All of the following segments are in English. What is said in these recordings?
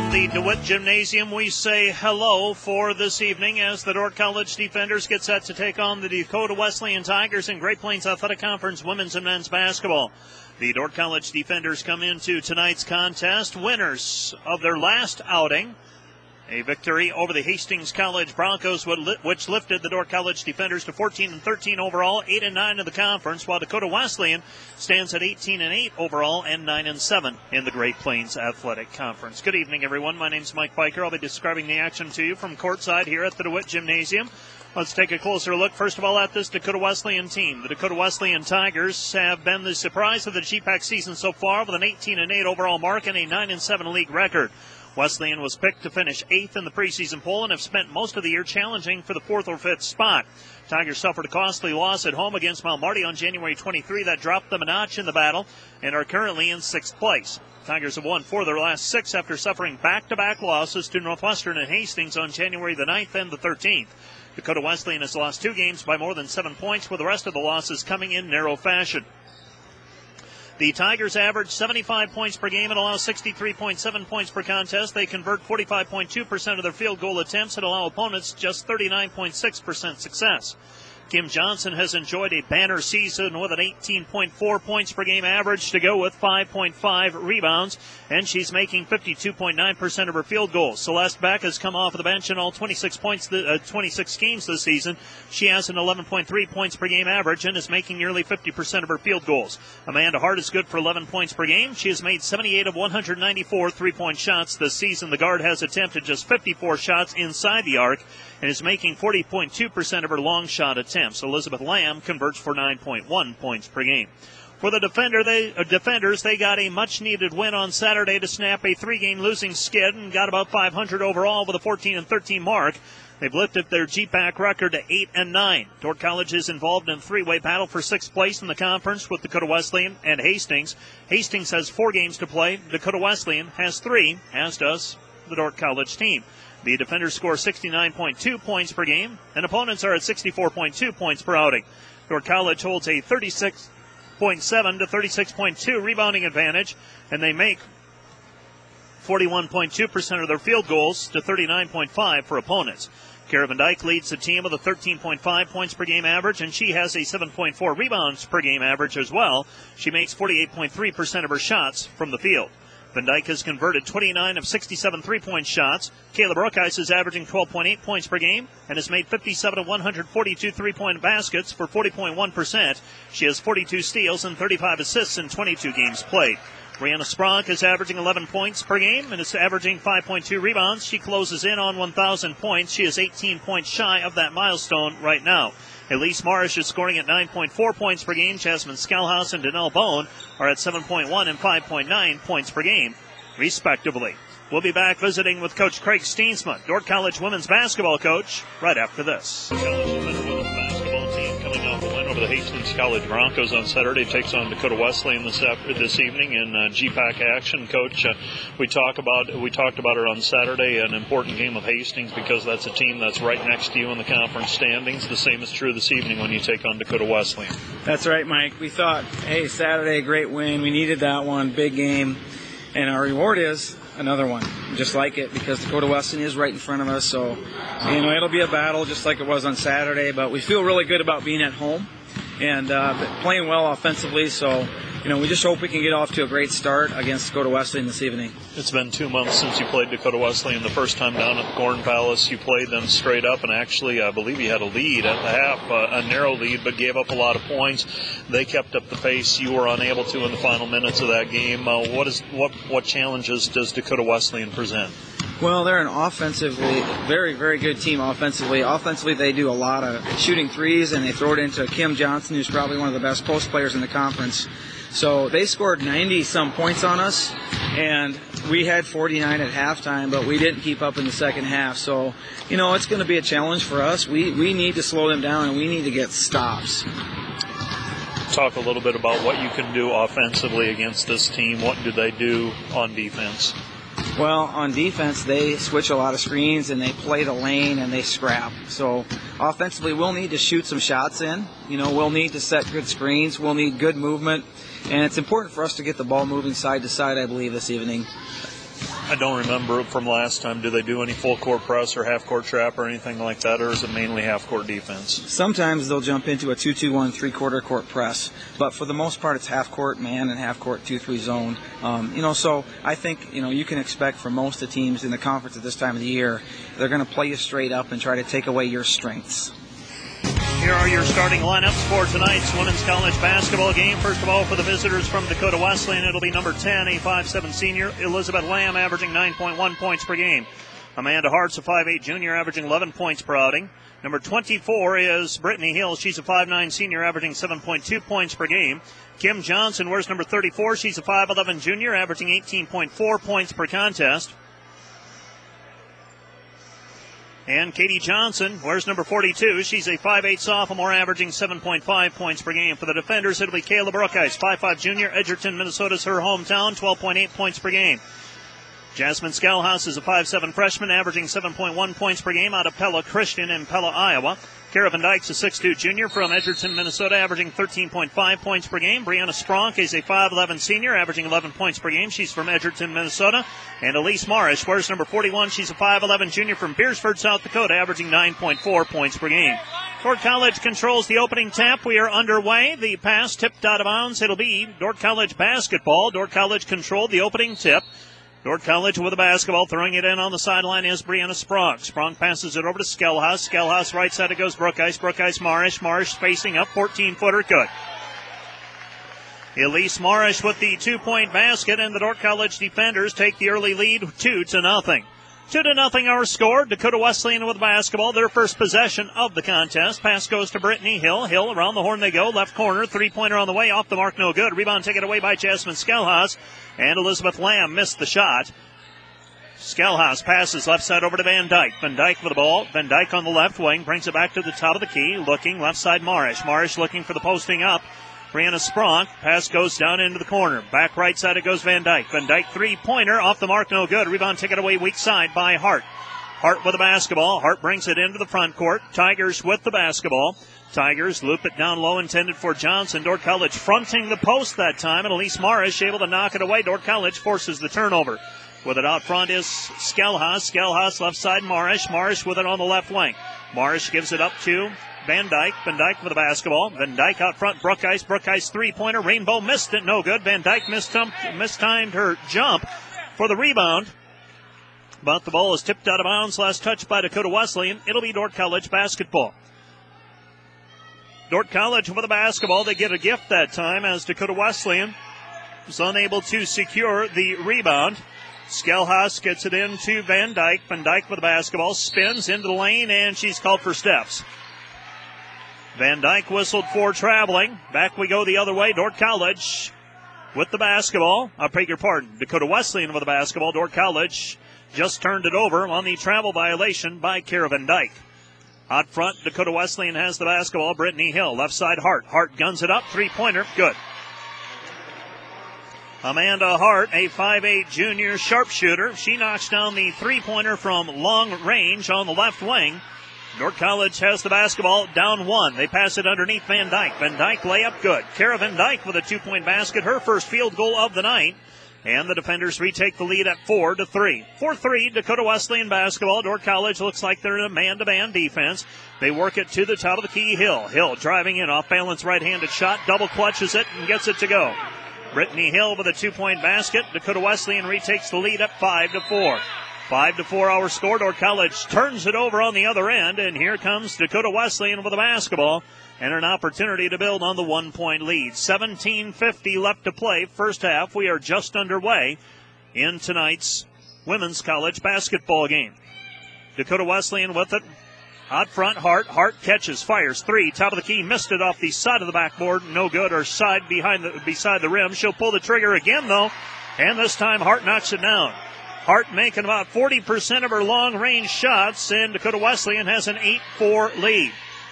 From the DeWitt Gymnasium, we say hello for this evening as the Dordt College Defenders get set to take on the Dakota Wesleyan Tigers in Great Plains Athletic Conference women's and men's basketball. The Dordt College Defenders come into tonight's contest winners of their last outing. A victory over the Hastings College Broncos, which lifted the Dordt College Defenders to 14-13 overall, 8-9 in the conference, while Dakota Wesleyan stands at 18-8 overall and 9-7 in the Great Plains Athletic Conference. Good evening, everyone. My name's Mike Biker. I'll be describing the action to you from courtside here at the DeWitt Gymnasium. Let's take a closer look, first of all, at this Dakota Wesleyan team. The Dakota Wesleyan Tigers have been the surprise of the GPAC season so far with an 18-8 overall mark and a 9-7 league record. Wesleyan was picked to finish 8th in the preseason poll and have spent most of the year challenging for the 4th or 5th spot. Tigers suffered a costly loss at home against Mount Marty on January 23. That dropped them a notch in the battle and are currently in 6th place. Tigers have won 4 of their last 6 after suffering back-to-back losses to Northwestern and Hastings on January the 9th and the 13th. Dakota Wesleyan has lost 2 games by more than 7 points, with the rest of the losses coming in narrow fashion. The Tigers average 75 points per game and allow 63.7 points per contest. They convert 45.2% of their field goal attempts and allow opponents just 39.6% success. Kim Johnson has enjoyed a banner season with an 18.4 points per game average to go with 5.5 rebounds, and she's making 52.9% of her field goals. Celeste Beck has come off of the bench in all 26 games this season. She has an 11.3 points per game average and is making nearly 50% of her field goals. Amanda Hart is good for 11 points per game. She has made 78 of 194 three-point shots this season. The guard has attempted just 54 shots inside the arc and is making 40.2% of her long shot attempts. Elizabeth Lamb converts for 9.1 points per game. For the Defenders, they got a much-needed win on Saturday to snap a 3-game losing skid and got about 500 overall with a 14-13 mark. They've lifted their GPAC record to 8-9. Dordt College is involved in a 3-way battle for 6th place in the conference with Dakota Wesleyan and Hastings. Hastings has 4 games to play. Dakota Wesleyan has 3, as does the Dordt College team. The Defenders score 69.2 points per game, and opponents are at 64.2 points per outing. Dordt College holds a 36.7 to 36.2 rebounding advantage, and they make 41.2% of their field goals to 39.5 for opponents. Kara Van Dyke leads the team with a 13.5 points per game average, and she has a 7.4 rebounds per game average as well. She makes 48.3% of her shots from the field. Van Dyke has converted 29 of 67 three-point shots. Kayla Brookhuis is averaging 12.8 points per game and has made 57 of 142 three-point baskets for 40.1%. She has 42 steals and 35 assists in 22 games played. Brianna Spronk is averaging 11 points per game and is averaging 5.2 rebounds. She closes in on 1,000 points. She is 18 points shy of that milestone right now. Elise Marish is scoring at 9.4 points per game. Jasmine Skalhaus and Danelle Bone are at 7.1 and 5.9 points per game, respectively. We'll be back visiting with Coach Craig Steensma, Dordt College women's basketball coach, right after this. Over the Hastings College Broncos on Saturday takes on Dakota Wesleyan this evening in GPAC action. Coach, we talked about her on Saturday, an important game of Hastings because that's a team that's right next to you in the conference standings. The same is true this evening when you take on Dakota Wesleyan. That's right, Mike. We thought, hey, Saturday, great win. We needed that one, big game, and our reward is another one, just like it, because Dakota Wesleyan is right in front of us. So, it'll be a battle just like it was on Saturday, but we feel really good about being at home and playing well offensively. So, we just hope we can get off to a great start against Dakota Wesleyan this evening. It's been 2 months since you played Dakota Wesleyan the first time down at the Gorn Palace. You played them straight up, and actually, I believe you had a lead at the half, a narrow lead, but gave up a lot of points. They kept up the pace. You were unable to in the final minutes of that game. What challenges does Dakota Wesleyan present? Well, they're an offensively very, very good team offensively. Offensively, they do a lot of shooting threes, and they throw it into Kim Johnson, who's probably one of the best post players in the conference. So they scored 90-some points on us, and we had 49 at halftime, but we didn't keep up in the second half. So, it's going to be a challenge for us. We need to slow them down, and we need to get stops. Talk a little bit about what you can do offensively against this team. What do they do on defense? Well, on defense, they switch a lot of screens, and they play the lane, and they scrap. So offensively, we'll need to shoot some shots in. We'll need to set good screens. We'll need good movement. And it's important for us to get the ball moving side to side, I believe, this evening. I don't remember from last time. Do they do any full court press or half court trap or anything like that, or is it mainly half court defense? Sometimes they'll jump into a 2-2-1 3/4 court press, but for the most part it's half court man and half court 2-3 zone. So I think you can expect from most of the teams in the conference at this time of the year, they're going to play you straight up and try to take away your strengths. Here are your starting lineups for tonight's women's college basketball game. First of all, for the visitors from Dakota Wesleyan, it'll be number 10, a 5'7 senior, Elizabeth Lamb, averaging 9.1 points per game. Amanda Hart's a 5'8 junior, averaging 11 points per outing. Number 24 is Brittany Hill. She's a 5'9 senior, averaging 7.2 points per game. Kim Johnson wears number 34. She's a 5'11 junior, averaging 18.4 points per contest. And Katie Johnson wears number 42. She's a 5'8 sophomore, averaging 7.5 points per game. For the defenders, it'll be Kayla Brookice, 5'5 junior. Edgerton, Minnesota's her hometown, 12.8 points per game. Jasmine Scalhouse is a 5'7 freshman, averaging 7.1 points per game out of Pella Christian in Pella, Iowa. Kara Van Dyke's a 6'2 junior from Edgerton, Minnesota, averaging 13.5 points per game. Brianna Spronk is a 5'11 senior, averaging 11 points per game. She's from Edgerton, Minnesota. And Elise Marish wears number 41. She's a 5'11 junior from Beersford, South Dakota, averaging 9.4 points per game. Dordt College controls the opening tap. We are underway. The pass tipped out of bounds. It'll be Dordt College basketball. Dordt College controlled the opening tip. Dordt College with the basketball, throwing it in on the sideline is Brianna Spronk. Spronk passes it over to Skelhaus. Skelhaus right side, it goes Brookice. Brookice Marish. Marish facing up, 14-footer, good. Elise Marish with the 2-point basket, and the Dordt College defenders take the early lead 2-0. 2-0 our score. Dakota Wesleyan with the basketball, their first possession of the contest. Pass goes to Brittany Hill. Hill around the horn they go. Left corner, three-pointer on the way. Off the mark, no good. Rebound taken away by Jasmine Skelhaus. And Elizabeth Lamb missed the shot. Skelhaus passes left side over to Van Dyke. Van Dyke with the ball. Van Dyke on the left wing. Brings it back to the top of the key. Looking left side Marish. Marish looking for the posting up. Brianna Spronk. Pass goes down into the corner. Back right side it goes Van Dyke. Van Dyke three-pointer. Off the mark, no good. Rebound taken away weak side by Hart. Hart with the basketball. Hart brings it into the front court. Tigers with the basketball. Tigers loop it down low, intended for Johnson. Dordt College fronting the post that time, and Elise Marish able to knock it away. Dordt College forces the turnover. With it out front is Skelhaus. Skelhaus left side Marish. Marish with it on the left wing. Marish gives it up to Van Dyke. Van Dyke with the basketball. Van Dyke out front. Brookice. Brookice three-pointer. Rainbow missed it. No good. Van Dyke mistimed her jump for the rebound. But the ball is tipped out of bounds. Last touch by Dakota Wesleyan. It'll be Dordt College basketball. Dordt College with the basketball. They get a gift that time as Dakota Wesleyan was unable to secure the rebound. Skelhaus gets it in to Van Dyke. Van Dyke with the basketball. Spins into the lane, and she's called for steps. Van Dyke whistled for traveling. Back we go the other way. Dordt College with the basketball. I beg your pardon. Dakota Wesleyan with the basketball. Dordt College just turned it over on the travel violation by Kara Van Dyke. Out front, Dakota Wesleyan has the basketball. Brittany Hill, left side Hart. Hart guns it up. Three-pointer, good. Amanda Hart, a 5'8 junior sharpshooter. She knocks down the three-pointer from long range on the left wing. Dordt College has the basketball, down one. They pass it underneath Van Dyke. Van Dyke layup, good. Kara Van Dyke with a 2-point basket, her first field goal of the night. And the defenders retake the lead at 4-3. 4-3, Dakota Wesleyan basketball. Dordt College looks like they're in a man-to-man defense. They work it to the top of the key. Hill. Hill driving in, off-balance right-handed shot. Double clutches it and gets it to go. Brittany Hill with a 2-point basket. Dakota Wesleyan retakes the lead at 5-4. 5-4 our score. Dordt College turns it over on the other end. And here comes Dakota Wesleyan with the basketball. And an opportunity to build on the 1-point lead. 17:50 left to play. First half. We are just underway in tonight's women's college basketball game. Dakota Wesleyan with it. Out front, Hart. Hart catches, fires three. Top of the key, missed it off the side of the backboard. No good, or side beside the rim. She'll pull the trigger again, though. And this time, Hart knocks it down. Hart making about 40% of her long-range shots, and Dakota Wesleyan has an 8-4 lead.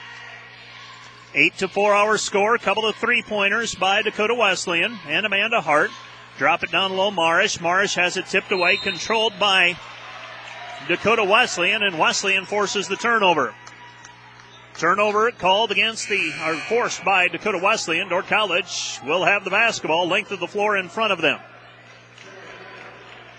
8-4 our score. Couple of three-pointers by Dakota Wesleyan and Amanda Hart. Drop it down low, Marish. Marish has it tipped away, controlled by Dakota Wesleyan, and Wesleyan forces the turnover. Turnover called forced by Dakota Wesleyan. Dordt College will have the basketball, length of the floor in front of them.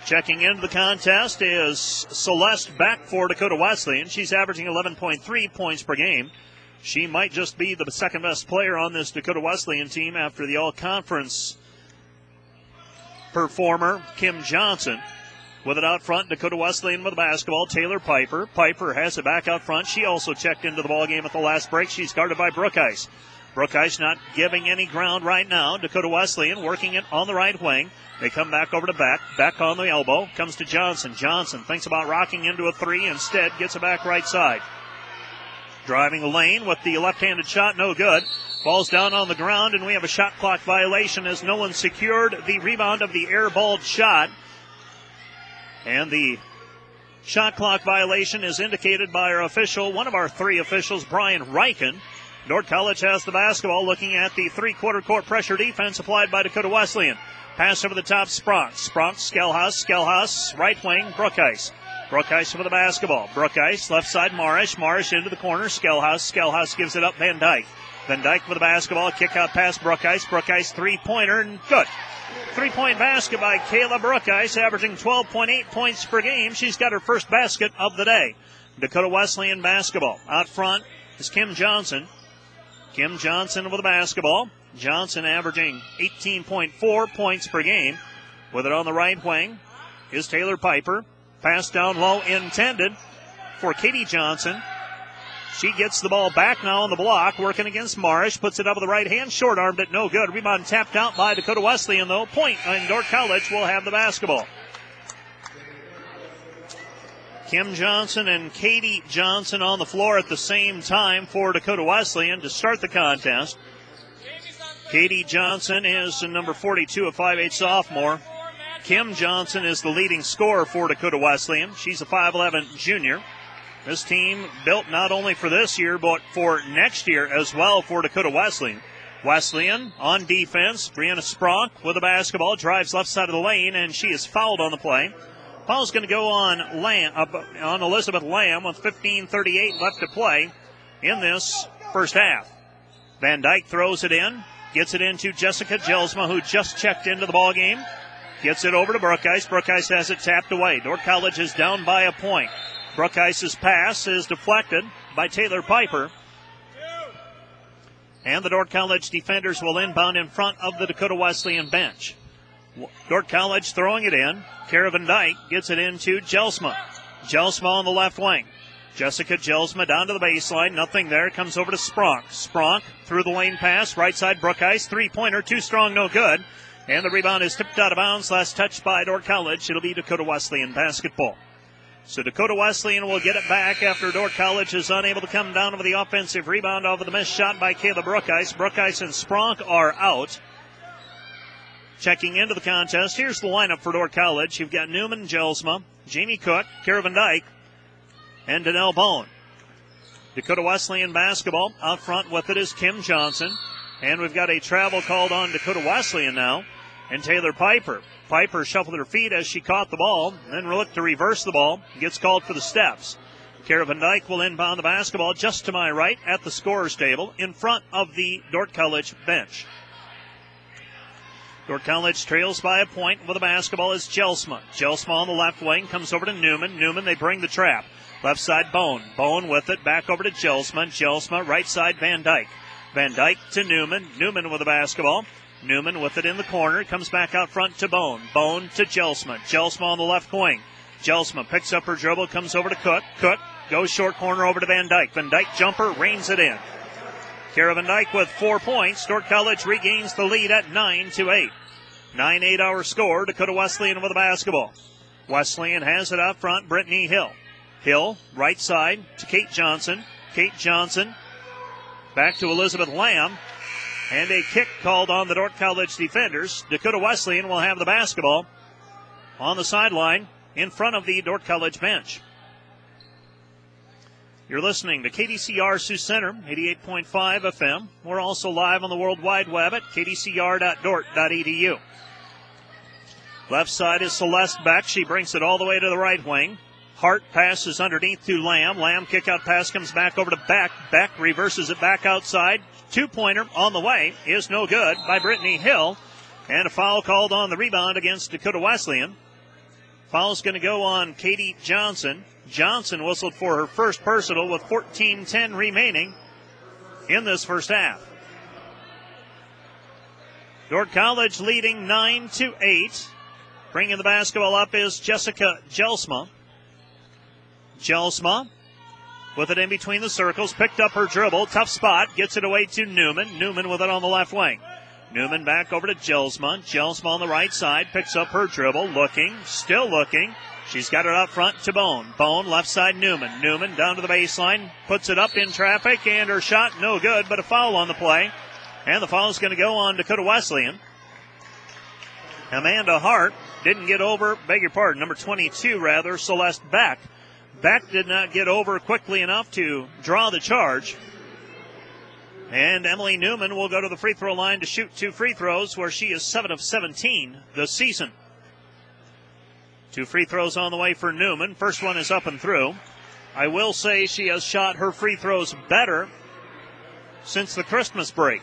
Checking into the contest is Celeste Beck for Dakota Wesleyan. She's averaging 11.3 points per game. She might just be the second best player on this Dakota Wesleyan team after the all-conference performer, Kim Johnson. With it out front, Dakota Wesleyan with the basketball, Taylor Piper. Piper has it back out front. She also checked into the ballgame at the last break. She's guarded by Brookice. Brookice not giving any ground right now. Dakota Wesleyan working it on the right wing. They come back over to Beck. Beck on the elbow. Comes to Johnson. Johnson thinks about rocking into a three. Instead, gets it back right side. Driving the lane with the left-handed shot. No good. Ball's down on the ground, and we have a shot clock violation as no one secured the rebound of the airballed shot. And the shot clock violation is indicated by our official, one of our three officials, Brian Reichen. Dordt College has the basketball, looking at the three-quarter court pressure defense applied by Dakota Wesleyan. Pass over the top, Spronk. Spronk, Skelhaus. Skelhaus, right wing, Brookice. Brookice for the basketball. Brookice, left side, Marish. Marish into the corner, Skelhaus. Skelhaus gives it up, Van Dyke. Van Dyke with the basketball, kick out pass, Brookice. Brookice, three-pointer, and good. Three-point basket by Kayla Brookice, averaging 12.8 points per game. She's got her first basket of the day. Dakota Wesleyan basketball. Out front is Kim Johnson. Kim Johnson with the basketball. Johnson averaging 18.4 points per game. With it on the right wing is Taylor Piper. Pass down low intended for Katie Johnson. She gets the ball back now on the block, working against Marish. Puts it up with the right hand, short-armed it, no good. Rebound tapped out by Dakota Wesleyan, though. Point, and Dordt College will have the basketball. Kim Johnson and Katie Johnson on the floor at the same time for Dakota Wesleyan to start the contest. Katie Johnson is number 42, a 5'8 sophomore. Kim Johnson is the leading scorer for Dakota Wesleyan. She's a 5'11 junior. This team built not only for this year, but for next year as well for Dakota Wesleyan. Wesleyan on defense. Brianna Spronk with the basketball. Drives left side of the lane, and she is fouled on the play. Foul's going to go on Elizabeth Lamb with 15:38 left to play in this first half. Van Dyke throws it in. Gets it into Jessica Gelsma, who just checked into the ball game. Gets it over to Brookice. Brookice has it tapped away. Dordt College is down by a point. Brookice's pass is deflected by Taylor Piper. And the Dordt College defenders will inbound in front of the Dakota Wesleyan bench. Dordt College throwing it in. Kara Van Dyke gets it into Gelsma. Gelsma on the left wing. Jessica Gelsma down to the baseline. Nothing there. Comes over to Spronk. Spronk through the lane pass. Right side Brookice. Three-pointer. Too strong. No good. And the rebound is tipped out of bounds. Last touch by Dordt College. It'll be Dakota Wesleyan basketball. So Dakota Wesleyan will get it back after Dordt College is unable to come down with the offensive rebound over the missed shot by Kayla Brookice. Brookice and Spronk are out. Checking into the contest, here's the lineup for Dordt College. You've got Newman, Gelsma, Jamie Cook, Kara Van Dyke, and Danelle Bone. Dakota Wesleyan basketball. Out front with it is Kim Johnson. And we've got a travel called on Dakota Wesleyan now. And Taylor Piper. Piper shuffled her feet as she caught the ball, then looked to reverse the ball. Gets called for the steps. Kara Van Dyke will inbound the basketball just to my right at the scorer's table in front of the Dordt College bench. Dordt College trails by a point with the basketball is Gelsma. Gelsma on the left wing comes over to Newman. Newman, they bring the trap. Left side, Bone. Bone with it, back over to Gelsma. Gelsma, right side, Van Dyke. Van Dyke to Newman. Newman with the basketball. Newman with it in the corner. Comes back out front to Bone. Bone to Gelsma. Gelsma on the left wing. Gelsma picks up her dribble, comes over to Cook. Cook goes short corner over to Van Dyke. Van Dyke jumper, reins it in. Kara Van Dyke with 4 points. Dordt College regains the lead at 9-8. 9-8 our score. Dakota Wesleyan with the basketball. Wesleyan has it out front. Brittany Hill. Hill, right side to Kate Johnson. Kate Johnson back to Elizabeth Lamb. And a kick called on the Dordt College defenders. Dakota Wesleyan will have the basketball on the sideline in front of the Dordt College bench. You're listening to KDCR Sioux Center, 88.5 FM. We're also live on the World Wide Web at kdcr.dordt.edu. Left side is Celeste Beck. She brings it all the way to the right wing. Hart passes underneath to Lamb. Lamb kick-out pass comes back over to Beck. Beck reverses it back outside. Two-pointer on the way is no good by Brittany Hill. And a foul called on the rebound against Dakota Wesleyan. Foul's going to go on Katie Johnson. Johnson whistled for her first personal with 14:10 remaining in this first half. Dordt College leading 9-8. Bringing the basketball up is Jessica Jelsma. Jelsma with it in between the circles, picked up her dribble, tough spot, gets it away to Newman. Newman with it on the left wing. Newman back over to Jelsma. Jelsma on the right side, picks up her dribble, looking, still looking. She's got it up front to Bone. Bone, left side, Newman. Newman down to the baseline, puts it up in traffic, and her shot no good, but a foul on the play. And the foul is going to go on Dakota Wesleyan. Amanda Hart didn't get over, number 22 rather, Celeste Beck. Beck did not get over quickly enough to draw the charge. And Emily Newman will go to the free throw line to shoot 2 free throws, where she is 7 of 17 this season. 2 free throws on the way for Newman. First one is up and through. I will say she has shot her free throws better since the Christmas break.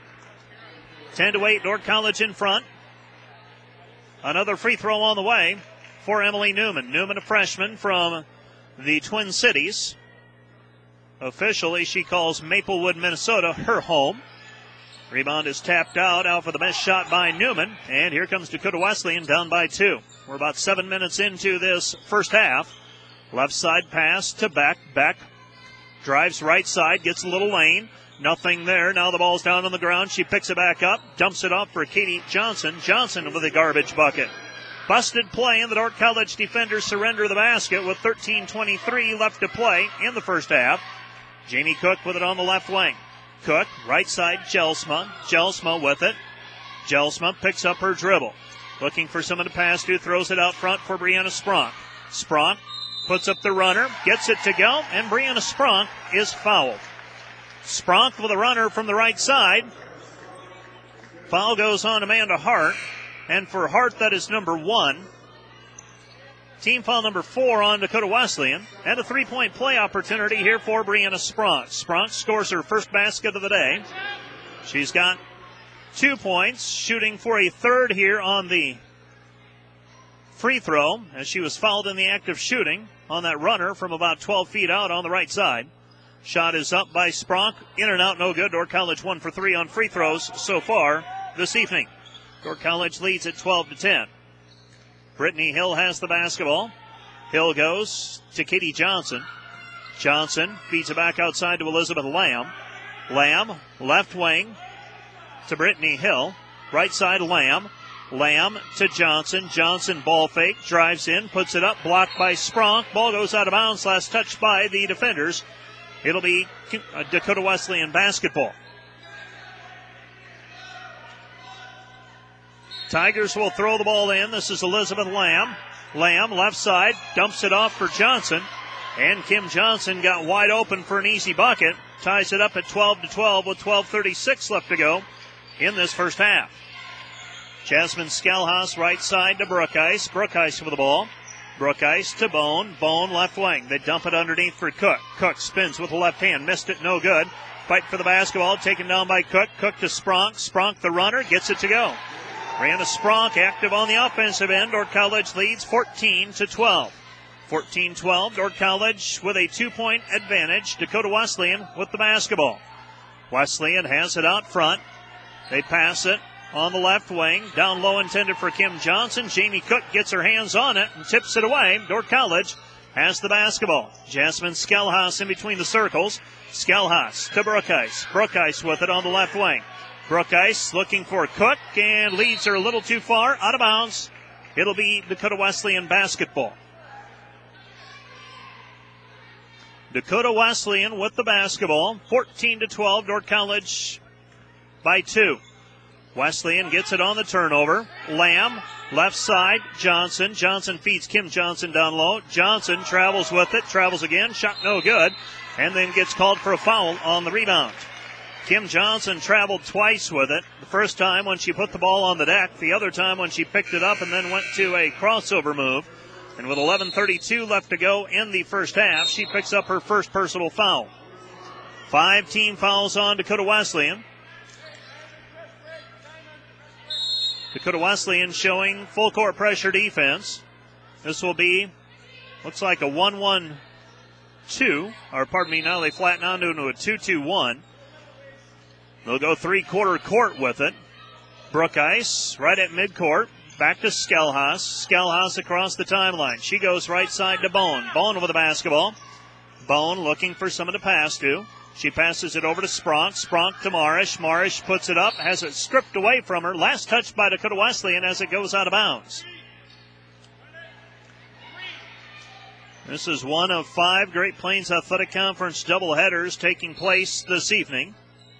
10-8, Dordt College in front. Another free throw on the way for Emily Newman. Newman, a freshman from the Twin Cities. Officially, she calls Maplewood, Minnesota, her home. Rebound is tapped out for the best shot by Newman. And here comes Dakota Wesleyan down by 2. We're about 7 minutes into this first half. Left side pass to Beck. Beck drives right side, gets a little lane. Nothing there. Now the ball's down on the ground. She picks it back up, dumps it off for Katie Johnson. Johnson with a garbage bucket. Busted play, and the Dordt College defenders surrender the basket with 13:23 left to play in the first half. Jamie Cook with it on the left wing. Cook, right side, Jelsma. Jelsma with it. Jelsma picks up her dribble. Looking for someone to pass to, throws it out front for Brianna Spronk. Spronk puts up the runner, gets it to go, and Brianna Spronk is fouled. Spronk with a runner from the right side. Foul goes on Amanda Hart. And for Hart, that is number 1. Team foul number 4 on Dakota Wesleyan. And a 3-point play opportunity here for Brianna Spronk. Spronk scores her first basket of the day. She's got 2 points, shooting for a third here on the free throw, as she was fouled in the act of shooting on that runner from about 12 feet out on the right side. Shot is up by Spronk. In and out, no good. Dordt College 1 for 3 on free throws so far this evening. Dordt College leads at 12-10. Brittany Hill has the basketball. Hill goes to Katie Johnson. Johnson feeds it back outside to Elizabeth Lamb. Lamb, left wing to Brittany Hill. Right side, Lamb. Lamb to Johnson. Johnson ball fake, drives in, puts it up, blocked by Spronk. Ball goes out of bounds, last touched by the defenders. It'll be Dakota Wesleyan basketball. Tigers will throw the ball in. This is Elizabeth Lamb. Lamb, left side, dumps it off for Johnson. And Kim Johnson got wide open for an easy bucket. Ties it up at 12-12 with 12:36 left to go in this first half. Jasmine Skalhaus, right side to Brookice. Brookice with the ball. Brookice to Bone. Bone, left wing. They dump it underneath for Cook. Cook spins with the left hand. Missed it, no good. Fight for the basketball, taken down by Cook. Cook to Spronk. Spronk, the runner, gets it to go. Brianna Spronk active on the offensive end. Dordt College leads 14-12. 14-12, Dordt College with a 2-point advantage. Dakota Wesleyan with the basketball. Wesleyan has it out front. They pass it on the left wing. Down low intended for Kim Johnson. Jamie Cook gets her hands on it and tips it away. Dordt College has the basketball. Jasmine Skalhaus in between the circles. Skalhaus to Brookice. Brookice with it on the left wing. Brookice looking for Cook and leads her a little too far. Out of bounds. It'll be Dakota Wesleyan basketball. Dakota Wesleyan with the basketball. 14-12, Dordt College by 2. Wesleyan gets it on the turnover. Lamb, left side, Johnson. Johnson feeds Kim Johnson down low. Johnson travels with it, travels again, shot no good, and then gets called for a foul on the rebound. Kim Johnson traveled twice with it. The first time when she put the ball on the deck, the other time when she picked it up and then went to a crossover move. And with 11:32 left to go in the first half, she picks up her first personal foul. 5 team fouls on Dakota Wesleyan. Dakota Wesleyan showing full court pressure defense. This will be, looks like a 1-1-2. Or pardon me, now they flatten out into a 2-2-1. They'll go three-quarter court with it. Brooke Ice right at midcourt. Back to Skelhaus. Skelhaus across the timeline. She goes right side to Bone. Bone with the basketball. Bone looking for someone to pass to. She passes it over to Spronk. Spronk to Marish. Marish puts it up, has it stripped away from her. Last touch by Dakota Wesleyan as it goes out of bounds. This is one of 5 Great Plains Athletic Conference doubleheaders taking place this evening.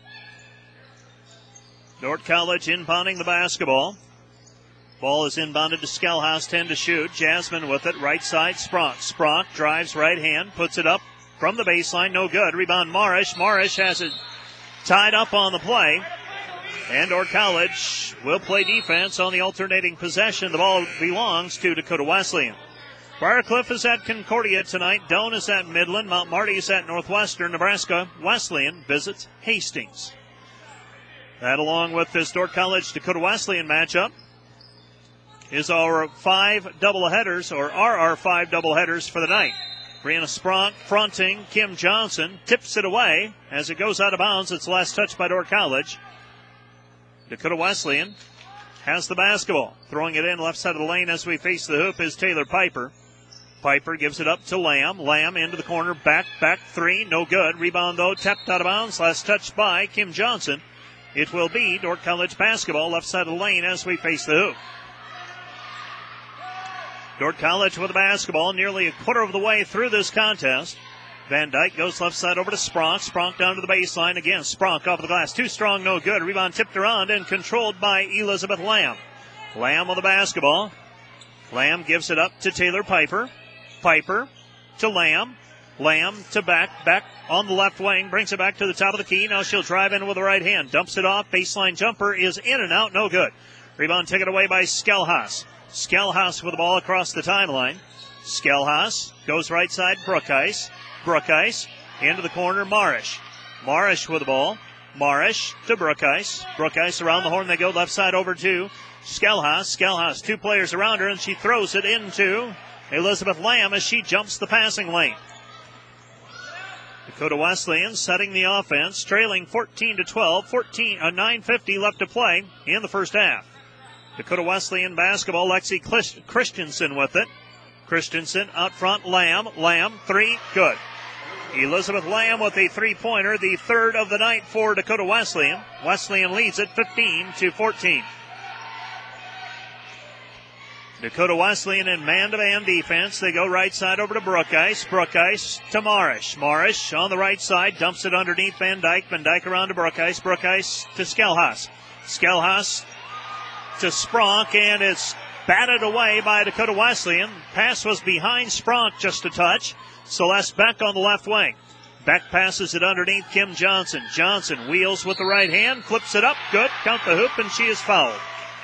Dordt College inbounding the basketball. Ball is inbounded to Skelhaus, 10 to shoot. Jasmine with it, right side, Spronk. Spronk drives right hand, puts it up from the baseline, no good. Rebound Marish. Marish has it tied up on the play. And Dordt College will play defense on the alternating possession. The ball belongs to Dakota Wesleyan. Briarcliff is at Concordia tonight. Doane is at Midland. Mount Marty is at Northwestern. Nebraska Wesleyan visits Hastings. That, along with this Dordt College-Dakota Wesleyan matchup, is our 5 doubleheaders, or are our 5 doubleheaders for the night. Brianna Spronk fronting Kim Johnson, tips it away as it goes out of bounds. It's last touch by Dordt College. Dakota Wesleyan has the basketball. Throwing it in left side of the lane as we face the hoop is Taylor Piper. Piper gives it up to Lamb. Lamb into the corner, back three, no good. Rebound though, tapped out of bounds. Last touch by Kim Johnson. It will be Dordt College basketball left side of the lane as we face the hoop. Dordt College with the basketball nearly a quarter of the way through this contest. Van Dyke goes left side over to Spronk. Spronk down to the baseline again. Spronk off the glass. Too strong, no good. Rebound tipped around and controlled by Elizabeth Lamb. Lamb with the basketball. Lamb gives it up to Taylor Piper. Piper to Lamb. Lamb to back on the left wing. Brings it back to the top of the key. Now she'll drive in with the right hand. Dumps it off. Baseline jumper is in and out. No good. Rebound taken away by Skelhaus. Skelhaus with the ball across the timeline. Skelhaus goes right side. Brooke Ice. Brooke Ice into the corner. Marish. Marish with the ball. Marish to Brooke Ice. Brooke Ice around the horn. They go left side over to Skelhaus. Skelhaus, 2 players around her, and she throws it into Elizabeth Lamb as she jumps the passing lane. Dakota Wesleyan setting the offense, trailing 14-12. 9:50 left to play in the first half. Dakota Wesleyan basketball. Lexi Christensen with it. Christensen out front. Lamb. Lamb, 3, good. Elizabeth Lamb with a 3-pointer, the 3rd of the night for Dakota Wesleyan. Wesleyan leads it 15-14. Dakota Wesleyan in man-to-man defense. They go right side over to Brooke Ice. Brooke Ice to Marish. Marish on the right side, dumps it underneath Van Dyke. Van Dyke around to Brooke Ice. Brooke Ice to Skelhaus. Skelhaus to Spronk, and it's batted away by Dakota Wesleyan. Pass was behind Spronk just a touch. Celeste Beck on the left wing. Beck passes it underneath Kim Johnson. Johnson wheels with the right hand, flips it up, good. Count the hoop, and she is fouled.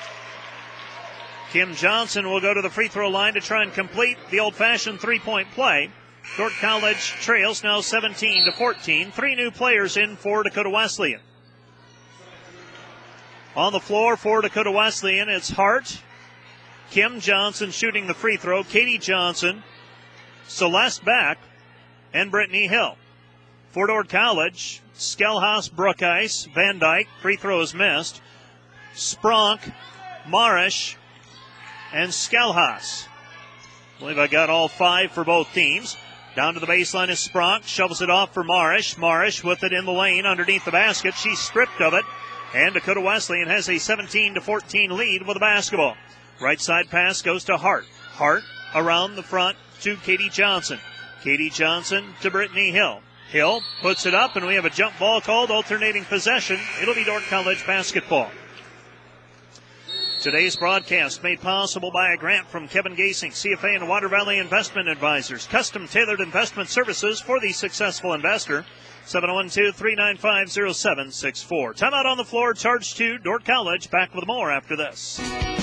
Kim Johnson will go to the free throw line to try and complete the old-fashioned 3-point play. Dordt College trails now 17-14. 3 new players in for Dakota Wesleyan. On the floor for Dakota Wesleyan, it's Hart, Kim Johnson shooting the free throw, Katie Johnson, Celeste Beck, and Brittany Hill. For Dordt College, Skelhaus, Brooke Ice, Van Dyke, free throw is missed. Spronk, Marish, and Skelhaus. I believe I got all 5 for both teams. Down to the baseline is Spronk, shovels it off for Marish. Marish with it in the lane underneath the basket. She's stripped of it. And Dakota Wesleyan has a 17-14 lead with the basketball. Right side pass goes to Hart. Hart around the front to Katie Johnson. Katie Johnson to Brittany Hill. Hill puts it up, and we have a jump ball called, alternating possession. It'll be Dordt College basketball. Today's broadcast made possible by a grant from Kevin Gasing, CFA and Water Valley Investment Advisors. Custom tailored investment services for the successful investor. 712-395-0764. Timeout on the floor, charge to Dordt College. Back with more after this.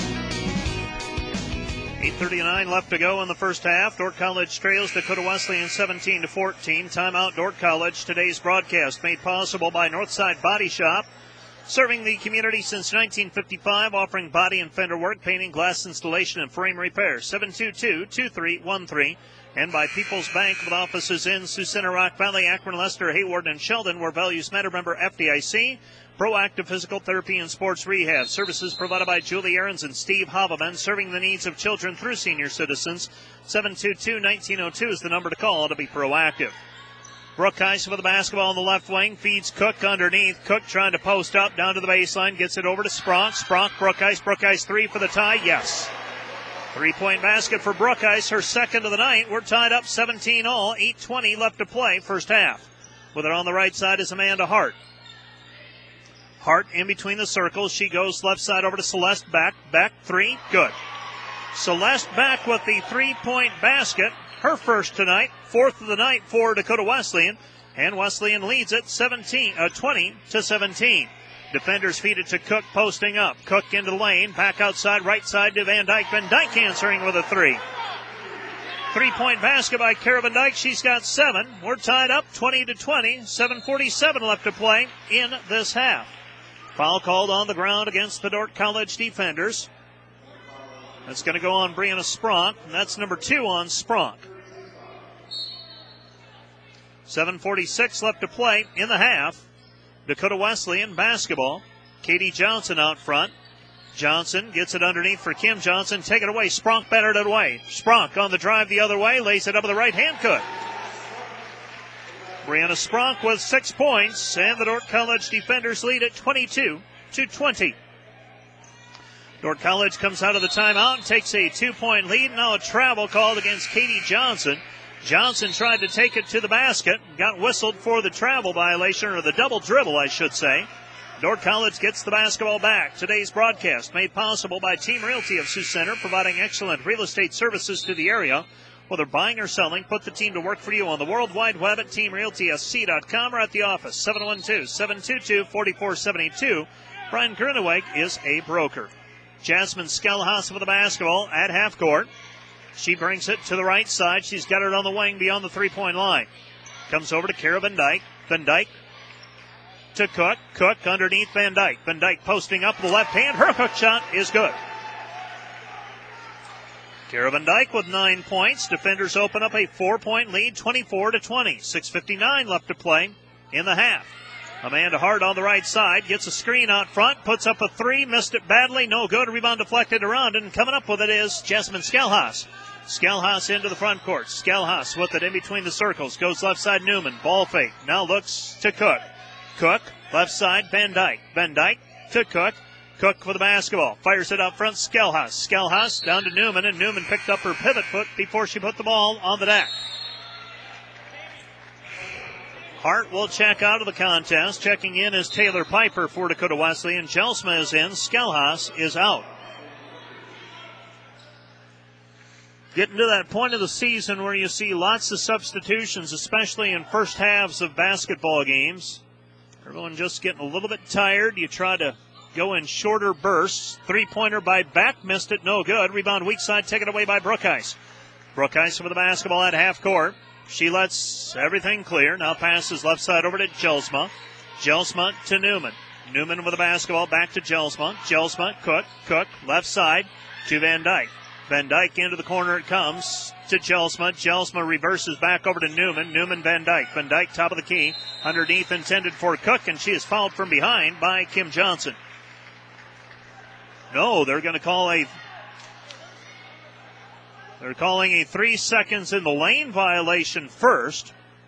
8:39 left to go in the first half. Dordt College trails Dakota Wesleyan 17-14. Timeout Dordt College. Today's broadcast made possible by Northside Body Shop. Serving the community since 1955, offering body and fender work, painting, glass installation, and frame repair. 722-2313. And by People's Bank with offices in Sioux Center, Rock Valley, Akron, Lester, Hayward, and Sheldon, where values matter. Member FDIC. Proactive Physical Therapy and Sports Rehab. Services provided by Julie Ahrens and Steve Havelman, serving the needs of children through senior citizens. 722-1902 is the number to call to be proactive. Brookhuis with the basketball on the left wing, feeds Cook underneath. Cook trying to post up, down to the baseline, gets it over to Spronk. Spronk, Brookhuis. Brookhuis three for the tie, yes. 3-point basket for Brookhuis, her second of the night. We're tied up 17 all, 8:20 left to play, first half. With it on the right side is Amanda Hart. Hart in between the circles. She goes left side over to Celeste. Back three. Good. Celeste back with the 3-point basket. Her first tonight. Fourth of the night for Dakota Wesleyan. And Wesleyan leads it 20-17. Defenders feed it to Cook, posting up. Cook into the lane. Back outside, right side to Van Dyke. Van Dyke answering with a three. 3-point basket by Kara Van Dyke. She's got 7. We're tied up 20-20. 7:47 left to play in this half. Foul called on the ground against the Dordt College defenders. That's going to go on Brianna Spronk, and that's number 2 on Spronk. 7:46 left to play in the half. Dakota Wesleyan basketball. Katie Johnson out front. Johnson gets it underneath for Kim Johnson. Take it away. Spronk battered it away. Spronk on the drive the other way. Lays it up with the right hand. Good. Brianna Spronk with 6 points, and the Dordt College defenders lead at 22-20. Dordt College comes out of the timeout and takes a 2-point lead. Now a travel called against Katie Johnson. Johnson tried to take it to the basket, got whistled for the travel violation, or the double dribble, I should say. Dordt College gets the basketball back. Today's broadcast made possible by Team Realty of Sioux Center, providing excellent real estate services to the area. Whether buying or selling, put the team to work for you on the World Wide Web at TeamRealtySC.com or at the office, 712-722-4472. Brian Gruneweg is a broker. Jasmine Skelhaus with the basketball at half court. She brings it to the right side. She's got it on the wing beyond the 3-point line. Comes over to Kara Van Dyke. Van Dyke to Cook. Cook underneath Van Dyke. Van Dyke posting up the left hand. Her hook shot is good. Kara Van Dyke with 9 points. Defenders open up a 4-point lead, 24-20. 6:59 left to play in the half. Amanda Hart on the right side gets a screen out front, puts up a 3, missed it badly, no good. Rebound deflected around, and coming up with it is Jasmine Skelhaus. Skelhaus into the front court. Skelhaus with it in between the circles. Goes left side Newman. Ball fake. Now looks to Cook. Cook, left side, Van Dyke. Van Dyke to Cook. Cook for the basketball. Fires it out front, Skelhaus. Skelhaus down to Newman, and Newman picked up her pivot foot before she put the ball on the deck. Hart will check out of the contest. Checking in is Taylor Piper for Dakota Wesleyan. Jelsma is in. Skelhaus is out. Getting to that point of the season where you see lots of substitutions, especially in first halves of basketball games. Everyone just getting a little bit tired. You try to go in shorter bursts. 3-pointer by Beck. Missed it. No good. Rebound weak side. Taken away by Brookhuis. Brookhuis with the basketball at half court. She lets everything clear. Now passes left side over to Jelsma. Jelsma to Newman. Newman with the basketball back to Jelsma. Jelsma, Cook. Cook, left side to Van Dyke. Van Dyke into the corner it comes to Jelsma. Jelsma reverses back over to Newman. Newman, Van Dyke. Van Dyke top of the key. Underneath intended for Cook, and she is fouled from behind by Kim Johnson. No, they're going to call They're calling a 3 seconds in the lane violation first.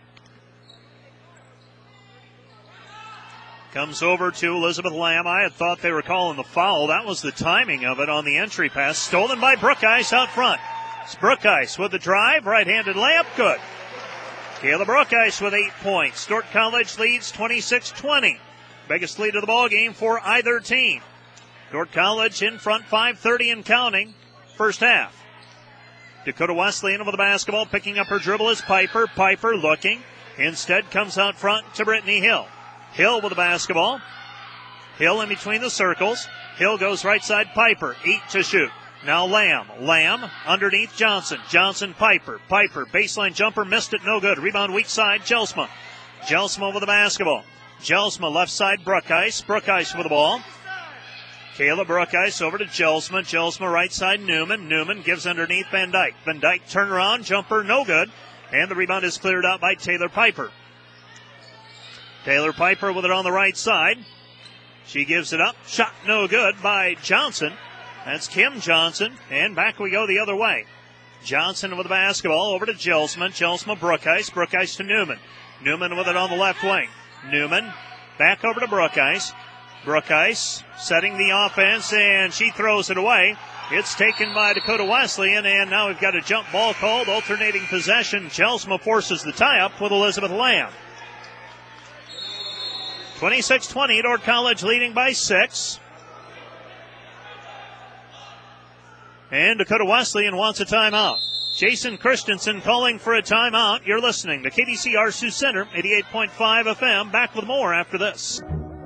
Comes over to Elizabeth Lamb. I had thought they were calling the foul. That was the timing of it on the entry pass. Stolen by Brookhuis out front. It's Brookhuis with the drive. Right-handed layup. Good. Kayla Brookhuis with 8 points. Dordt College leads 26-20. Biggest lead of the ball game for either team. Dordt College in front, 5:30 and counting. First half. Dakota Wesleyan with the basketball, picking up her dribble is Piper. Piper looking. Instead comes out front to Brittany Hill. Hill with the basketball. Hill in between the circles. Hill goes right side, Piper. 8 to shoot. Now Lamb. Lamb underneath Johnson. Johnson, Piper. Piper, baseline jumper, missed it, no good. Rebound weak side, Jelsma. Jelsma with the basketball. Jelsma left side, Brookice. Brookice with the ball. Kayla Brookice over to Jelsma. Jelsma right side, Newman. Newman gives underneath Van Dyke. Van Dyke turnaround, jumper, no good. And the rebound is cleared out by Taylor Piper. Taylor Piper with it on the right side. She gives it up. Shot no good by Johnson. That's Kim Johnson. And back we go the other way. Johnson with the basketball over to Jelsma. Jelsma, Brookice. Brookice to Newman. Newman with it on the left wing. Newman back over to Brookice. Brookice setting the offense, and she throws it away. It's taken by Dakota Wesleyan, and now we've got a jump ball called, alternating possession. Jelsma forces the tie-up with Elizabeth Lamb. 26-20, Dordt College leading by 6. And Dakota Wesleyan wants a timeout. Jason Christensen calling for a timeout. You're listening to KDCR Sioux Center, 88.5 FM. Back with more after this.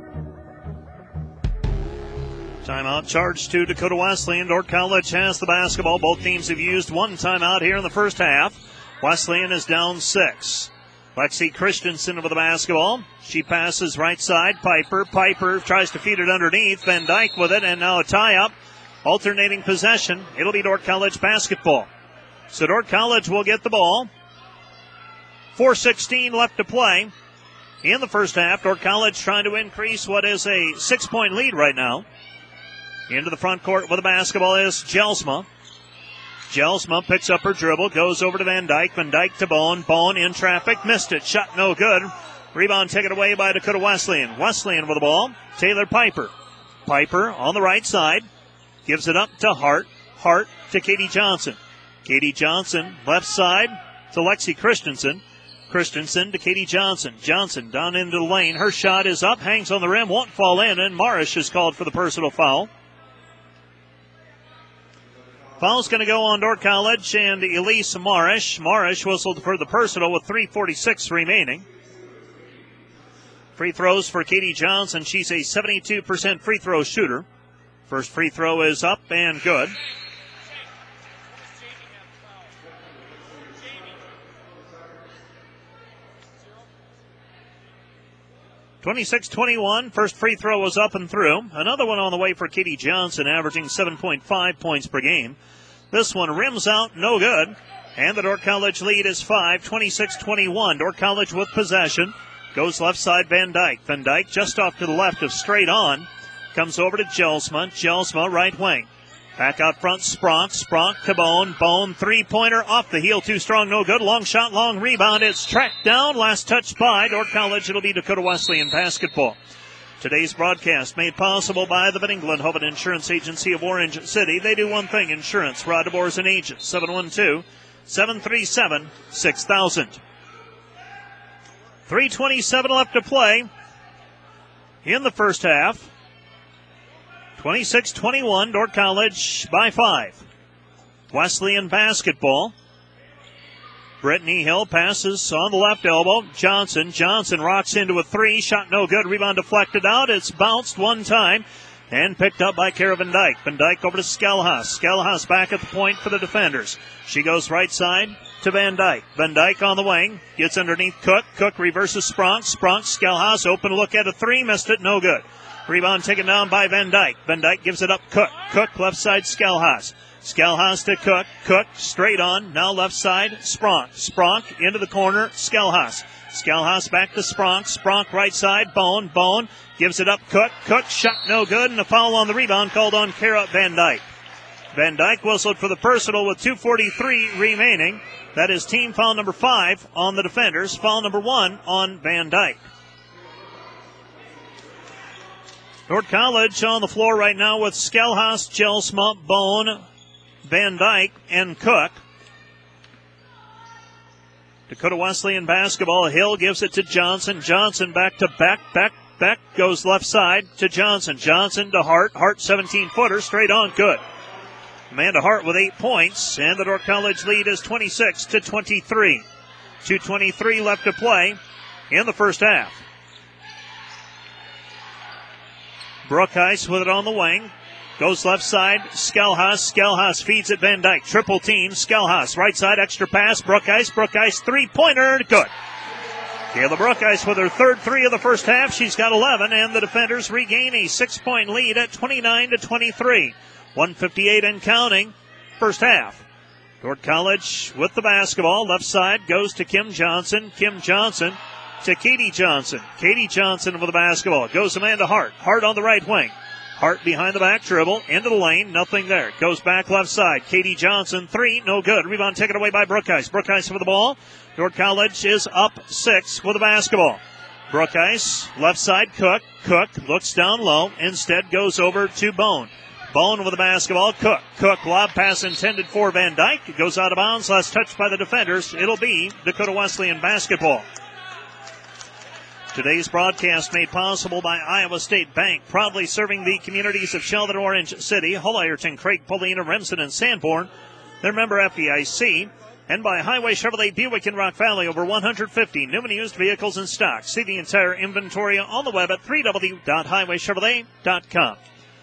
Timeout charged to Dakota Wesleyan. Dordt College has the basketball. Both teams have used one timeout here in the first half. Wesleyan is down 6. Lexi Christensen with the basketball. She passes right side. Piper. Piper tries to feed it underneath. Van Dyke with it, and now a tie-up. Alternating possession. It'll be Dordt College basketball. So Dordt College will get the ball. 4:16 left to play in the first half. Dordt College trying to increase what is a 6-point lead right now. Into the front court with the basketball is Jelsma. Jelsma picks up her dribble, goes over to Van Dyke. Van Dyke to Bone. Bone in traffic, missed it. Shot no good. Rebound taken away by Dakota Wesleyan. Wesleyan with the ball. Taylor Piper. Piper on the right side. Gives it up to Hart. Hart to Katie Johnson. Katie Johnson left side to Lexi Christensen. Christensen to Katie Johnson. Johnson down into the lane. Her shot is up, hangs on the rim, won't fall in, and Marish is called for the personal foul. Foul's going to go on Dordt College and Elise Marish. Marish whistled for the personal with 3:46 remaining. Free throws for Katie Johnson. She's a 72% free throw shooter. First free throw is up and good. (26-21). First free throw was up and through. Another one on the way for Katie Johnson, averaging 7.5 points per game. This one rims out, no good. And the Dordt College lead is 5, 26-21. Dordt College with possession. Goes left side, Van Dyke. Van Dyke just off to the left of straight on. Comes over to Jelsma. Jelsma, right wing. Back out front, Spronk. Spronk to Bone. Bone, three-pointer off the heel, too strong, no good. Long shot, long rebound. It's tracked down. Last touch by Dordt College. It'll be Dakota Wesleyan basketball. Today's broadcast made possible by the Van Engelen-Hoven Insurance Agency of Orange City. They do one thing, insurance. Rod DeBoer's an agent. 712-737-6000. 3:27 left to play in the first half. 26-21, Dordt College by 5. Wesleyan basketball. Brittany Hill passes on the left elbow. Johnson rocks into a three. Shot no good. Rebound deflected out. It's bounced one time and picked up by Kara Van Dyke. Van Dyke over to Skelhaus. Skelhaus back at the point for the defenders. She goes right side to Van Dyke. Van Dyke on the wing. Gets underneath Cook. Cook reverses Spronk. Spronk, Skelhaus. Open look at a three. Missed it. No good. Rebound taken down by Van Dyke. Van Dyke gives it up. Cook. Cook left side, Skelhaus. Skelhaus to Cook. Cook straight on. Now left side, Spronk. Spronk into the corner, Skelhaus. Skelhaus back to Spronk. Spronk right side, Bone. Bone gives it up. Cook. Cook shot no good, and a foul on the rebound called on Kara Van Dyke. Van Dyke whistled for the personal with 2:43 remaining. That is team foul number 5 on the defenders. Foul number 1 on Van Dyke. Dordt College on the floor right now with Skelhaus, Jelsma, Bone, Van Dyke, and Cook. Dakota Wesleyan basketball. Hill gives it to Johnson. Johnson back to Beck. Beck goes left side to Johnson. Johnson to Hart. Hart 17-footer straight on. Good. Amanda Hart with 8 points, and the Dordt College lead is 26-23. 2:23 left to play in the first half. Brookice with it on the wing. Goes left side, Skelhaus. Skelhaus feeds it Van Dyke. Triple team, Skelhaus. Right side, extra pass, Brookice. Brookice, three-pointer, good. Kayla Brookhuis with her third three of the first half. She's got 11, and the defenders regain a 6-point lead at 29-23. 1:58 and counting, first half. Dordt College with the basketball. Left side goes to Kim Johnson. Kim Johnson to Katie Johnson. Katie Johnson with the basketball. Goes Amanda Hart. Hart on the right wing. Hart behind the back dribble. Into the lane. Nothing there. Goes back left side. Katie Johnson. Three. No good. Rebound taken away by Brookhuis. Brookhuis with the ball. Dordt College is up 6 with the basketball. Brookhuis. Left side. Cook. Cook looks down low. Instead goes over to Bone. Bone with the basketball. Cook. Cook. Lob pass intended for Van Dyke. It goes out of bounds. Last touch by the defenders. It'll be Dakota Wesleyan basketball. Today's broadcast made possible by Iowa State Bank, proudly serving the communities of Sheldon, Orange City, Hull, Ironton, Craig, Paulina, Remsen, and Sanborn. They're member FDIC. And by Highway Chevrolet Buick in Rock Valley, over 150 new and used vehicles in stock. See the entire inventory on the web at www.highwaychevrolet.com.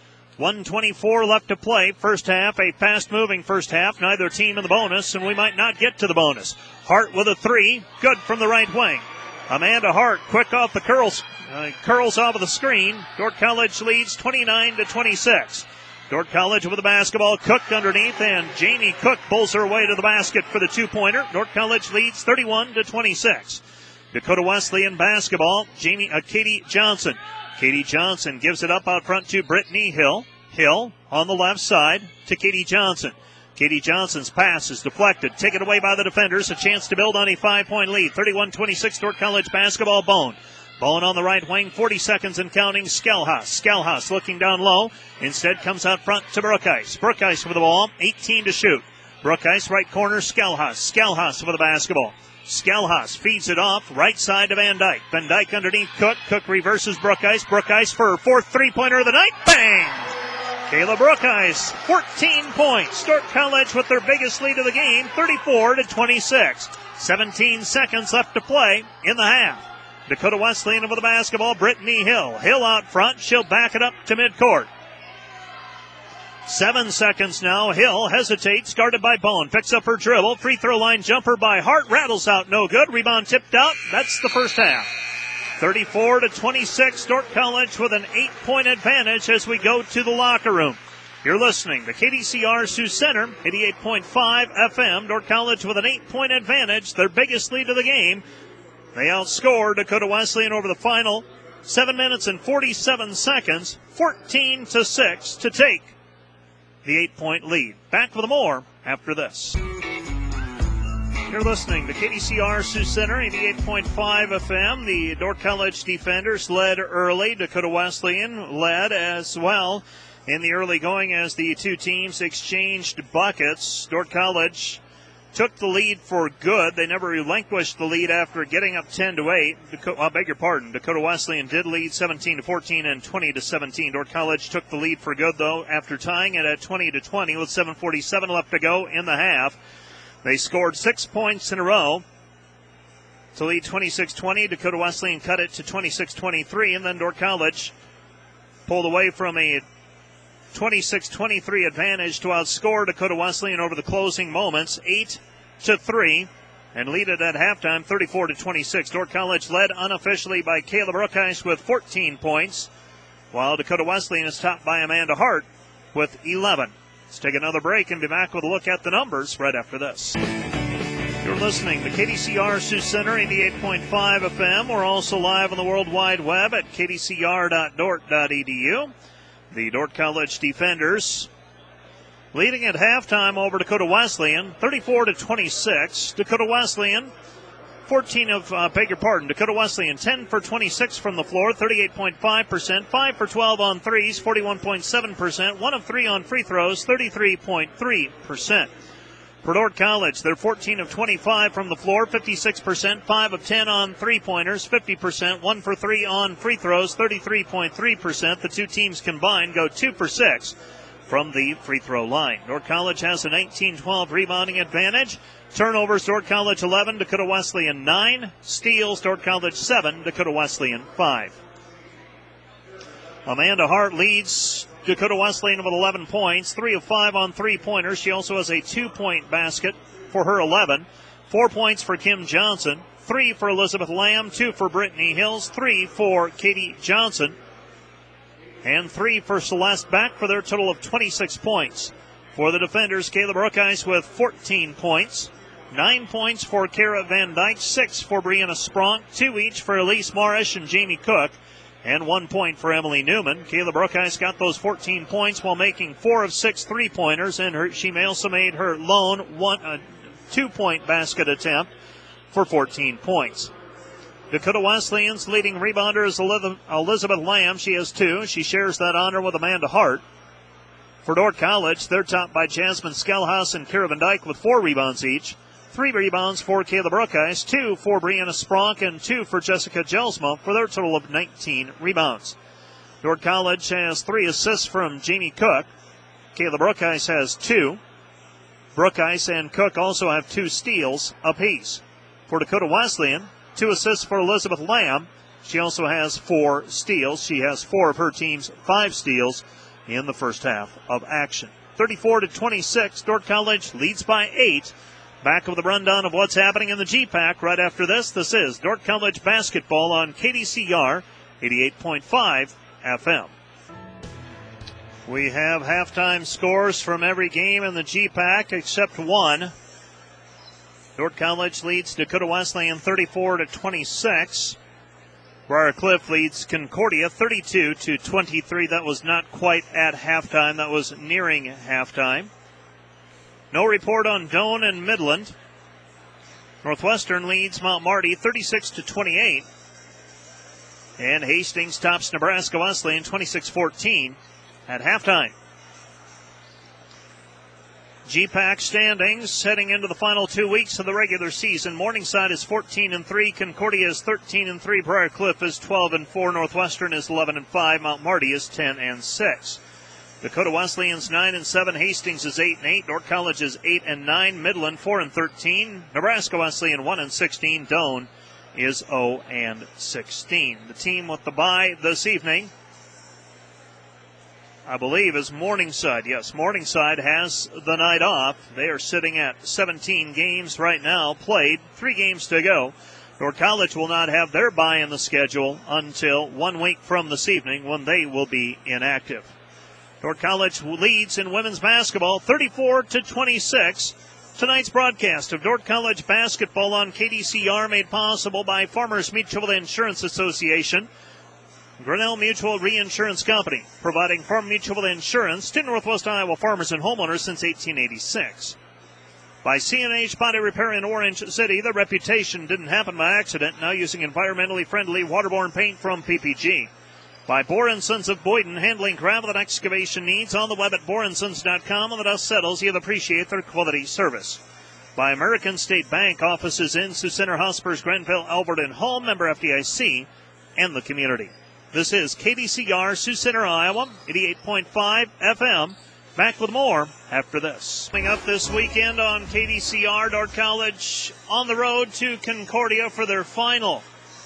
1:24 left to play. First half, a fast-moving first half. Neither team in the bonus, and we might not get to the bonus. Hart with a three. Good from the right wing. Amanda Hart, quick off the curls off of the screen. Dordt College leads 29-26. Dordt College with the basketball. Cook underneath, and Jamie Cook pulls her way to the basket for the two-pointer. Dordt College leads 31-26. Dakota Wesleyan basketball. Katie Johnson. Katie Johnson gives it up out front to Brittany Hill. Hill on the left side to Katie Johnson. Katie Johnson's pass is deflected. Taken away by the defenders. A chance to build on a 5-point lead. 31-26 Dordt College basketball. Bone. Bone on the right wing. 40 seconds and counting. Skelhaus. Skelhaus looking down low. Instead comes out front to Brookhuis. Brookhuis with the ball. 18 to shoot. Brookhuis right corner. Skelhaus. Skelhaus with the basketball. Skelhaus feeds it off. Right side to Van Dyke. Van Dyke underneath Cook. Cook reverses Brookhuis. Brookhuis for her fourth three-pointer of the night. Bang! Kayla Brookhuis, 14 points. Dordt College with their biggest lead of the game, 34-26. 17 seconds left to play in the half. Dakota Wesleyan with the basketball. Brittany Hill. Hill out front. She'll back it up to midcourt. 7 seconds now. Hill hesitates, guarded by Bone. Picks up her dribble. Free throw line jumper by Hart. Rattles out, no good. Rebound tipped out. That's the first half. 34-26, Dordt College with an 8-point advantage as we go to the locker room. You're listening to KDCR Sioux Center, 88.5 FM. Dordt College with an 8-point advantage, their biggest lead of the game. They outscore Dakota Wesleyan over the final 7 minutes and 47 seconds, 14-6 to take the 8-point lead. Back with more after this. You're listening to KDCR Sioux Center, 88.5 FM. The Dordt College defenders led early. Dakota Wesleyan led as well in the early going as the two teams exchanged buckets. Dordt College took the lead for good. They never relinquished the lead after getting up 10-8. I beg your pardon. Dakota Wesleyan did lead 17-14 and 20-17. Dordt College took the lead for good, though, after tying it at 20-20 with 7:47 left to go in the half. They scored 6 points in a row to lead 26-20. Dakota Wesleyan cut it to 26-23, and then Dordt College pulled away from a 26-23 advantage to outscore Dakota Wesleyan over the closing moments, 8-3, and lead it at halftime, 34-26. Dordt College led unofficially by Kayla Brookhuis with 14 points, while Dakota Wesleyan is topped by Amanda Hart with 11. Let's take another break and be back with a look at the numbers right after this. You're listening to KDCR Sioux Center, 88.5 FM. We're also live on the World Wide Web at kdcr.dort.edu. The Dordt College defenders leading at halftime over Dakota Wesleyan, 34-26. Dakota Wesleyan, Dakota Wesleyan, 10 for 26 from the floor, 38.5%, 5 for 12 on threes, 41.7%, 1 of 3 on free throws, 33.3%. For Dordt College, they're 14 of 25 from the floor, 56%, 5 of 10 on three-pointers, 50%, 1 for 3 on free throws, 33.3%. The two teams combined go 2 for 6 from the free throw line. Dordt College has a 19-12 rebounding advantage. Turnovers, Dordt College 11, Dakota Wesleyan 9. Steals, Dordt College 7, Dakota Wesleyan 5. Amanda Hart leads Dakota Wesleyan with 11 points, 3 of 5 on three-pointers. She also has a 2-point basket for her 11. 4 points for Kim Johnson, 3 for Elizabeth Lamb, 2 for Brittany Hills, 3 for Katie Johnson, and 3 for Celeste Beck for their total of 26 points. For the defenders, Kayla Brookhuis with 14 points. 9 points for Kara Van Dyke, 6 for Brianna Spronk, 2 each for Elise Morris and Jamie Cook, and 1 point for Emily Newman. Kayla Brookhuis got those 14 points while making 4 of 6 3-pointers, and she also made her lone 2-point basket attempt for 14 points. Dakota Wesleyan's leading rebounder is Elizabeth Lamb. She has 2. She shares that honor with Amanda Hart. For Dordt College, they're topped by Jasmine Skelhaus and Kara Van Dyke with 4 rebounds each. 3 rebounds for Kayla Brookhuis, 2 for Brianna Spronk, and 2 for Jessica Gelsma for their total of 19 rebounds. Dordt College has 3 assists from Jamie Cook. Kayla Brookhuis has 2. Brookhuis and Cook also have 2 steals apiece. For Dakota Wesleyan, 2 assists for Elizabeth Lamb. She also has 4 steals. She has 4 of her team's 5 steals in the first half of action. 34-26, Dordt College leads by 8. Back with the rundown of what's happening in the GPAC right after this. This is Dordt College basketball on KDCR 88.5 FM. We have halftime scores from every game in the GPAC except one. Dordt College leads Dakota Wesleyan 34-26. Briar Cliff leads Concordia 32-23. That was not quite at halftime. That was nearing halftime. No report on Doane and Midland. Northwestern leads Mount Marty 36-28. And Hastings tops Nebraska Wesleyan 26-14 at halftime. GPAC standings heading into the final 2 weeks of the regular season. Morningside is 14-3. Concordia is 13-3. Briar Cliff is 12-4. Northwestern is 11-5. Mount Marty is 10-6. Dakota Wesleyan's 9-7. Hastings is 8-8. Dordt College is 8-9. Midland 4-13. Nebraska Wesleyan 1-16. Doane is 0-16. The team with the bye this evening, I believe, is Morningside. Yes, Morningside has the night off. They are sitting at 17 games right now played. 3 games to go. Dordt College will not have their bye in the schedule until 1 week from this evening when they will be inactive. Dordt College leads in women's basketball 34-26. Tonight's broadcast of Dordt College basketball on KDCR made possible by Farmers Mutual Insurance Association, Grinnell Mutual Reinsurance Company, providing farm mutual insurance to Northwest Iowa farmers and homeowners since 1886. By C&H Body Repair in Orange City, the reputation didn't happen by accident, now using environmentally friendly waterborne paint from PPG. By Bohr & Sons of Boyden, handling gravel and excavation needs on the web at bohrandsons.com. When the dust settles, you'll appreciate their quality service. By American State Bank, offices in Sioux Center, Hospers, Grenville, Albert, and Hall, member FDIC, and the community. This is KDCR, Sioux Center, Iowa, 88.5 FM. Back with more after this. Coming up this weekend on KDCR, Dordt College on the road to Concordia for their final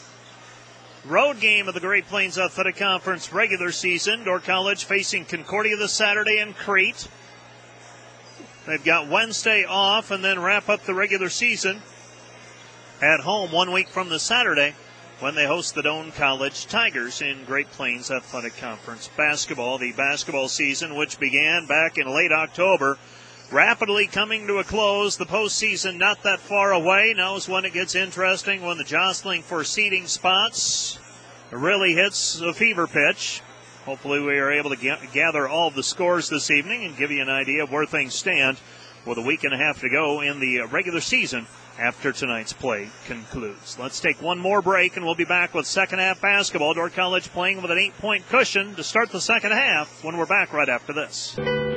road game of the Great Plains Athletic Conference regular season. Dordt College facing Concordia this Saturday in Crete. They've got Wednesday off and then wrap up the regular season at home 1 week from this Saturday when they host the Doane College Tigers in Great Plains Athletic Conference basketball. The basketball season, which began back in late October, rapidly coming to a close. The postseason not that far away. Now is when it gets interesting, when the jostling for seeding spots really hits a fever pitch. Hopefully we are able to gather all of the scores this evening and give you an idea of where things stand with a week and a half to go in the regular season after tonight's play concludes. Let's take one more break, and we'll be back with second half basketball. Dordt College playing with an 8-point cushion to start the second half when we're back right after this.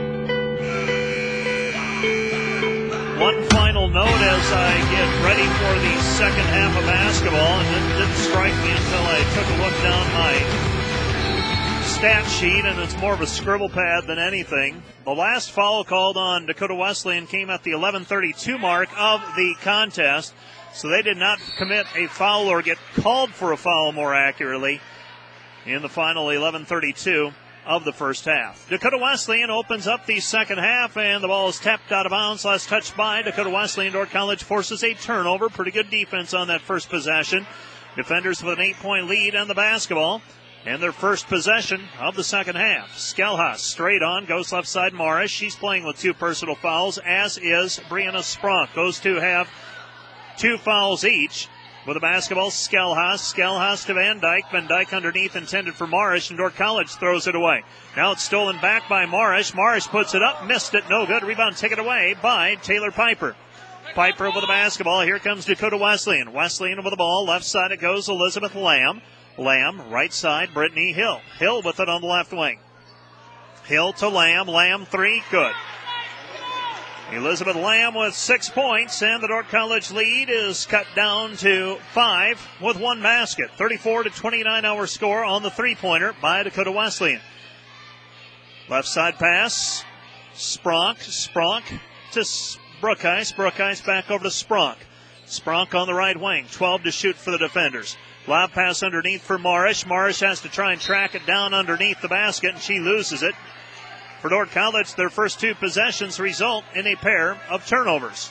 One final note as I get ready for the second half of basketball, and it didn't strike me until I took a look down my stat sheet, and it's more of a scribble pad than anything. The last foul called on Dakota Wesleyan came at the 11:32 mark of the contest, so they did not commit a foul or get called for a foul more accurately in the final 11:32. of the first half. Dakota Wesleyan opens up the second half, and the ball is tapped out of bounds. Last touch by Dakota Wesleyan. Dordt College forces a turnover. Pretty good defense on that first possession. Defenders with an 8-point lead on the basketball. And their first possession of the second half. Skelhaus straight on, goes left side Morris. She's playing with 2 personal fouls, as is Brianna Spronk. Those two have 2 fouls each. With the basketball, Skelhaus to Van Dyke. Van Dyke underneath, intended for Morris, and Dordt College throws it away. Now it's stolen back by Morris. Morris puts it up, missed it, no good. Rebound taken away by Taylor Piper. Piper with the basketball. Here comes Dakota Wesleyan. Wesleyan with the ball. Left side it goes, Elizabeth Lamb. Lamb, right side, Brittany Hill. Hill with it on the left wing. Hill to Lamb. Lamb 3, good. Elizabeth Lamb with 6 points, and the Dordt College lead is cut down to 5 with 1 basket. 34-29 our score on the 3-pointer by Dakota Wesleyan. Left side pass. Spronk to Brookhuis. Brookhuis back over to Spronk. Spronk on the right wing. 12 to shoot for the defenders. Lob pass underneath for Morris. Morris has to try and track it down underneath the basket, and she loses it. For Dordt College, their first 2 possessions result in a pair of turnovers.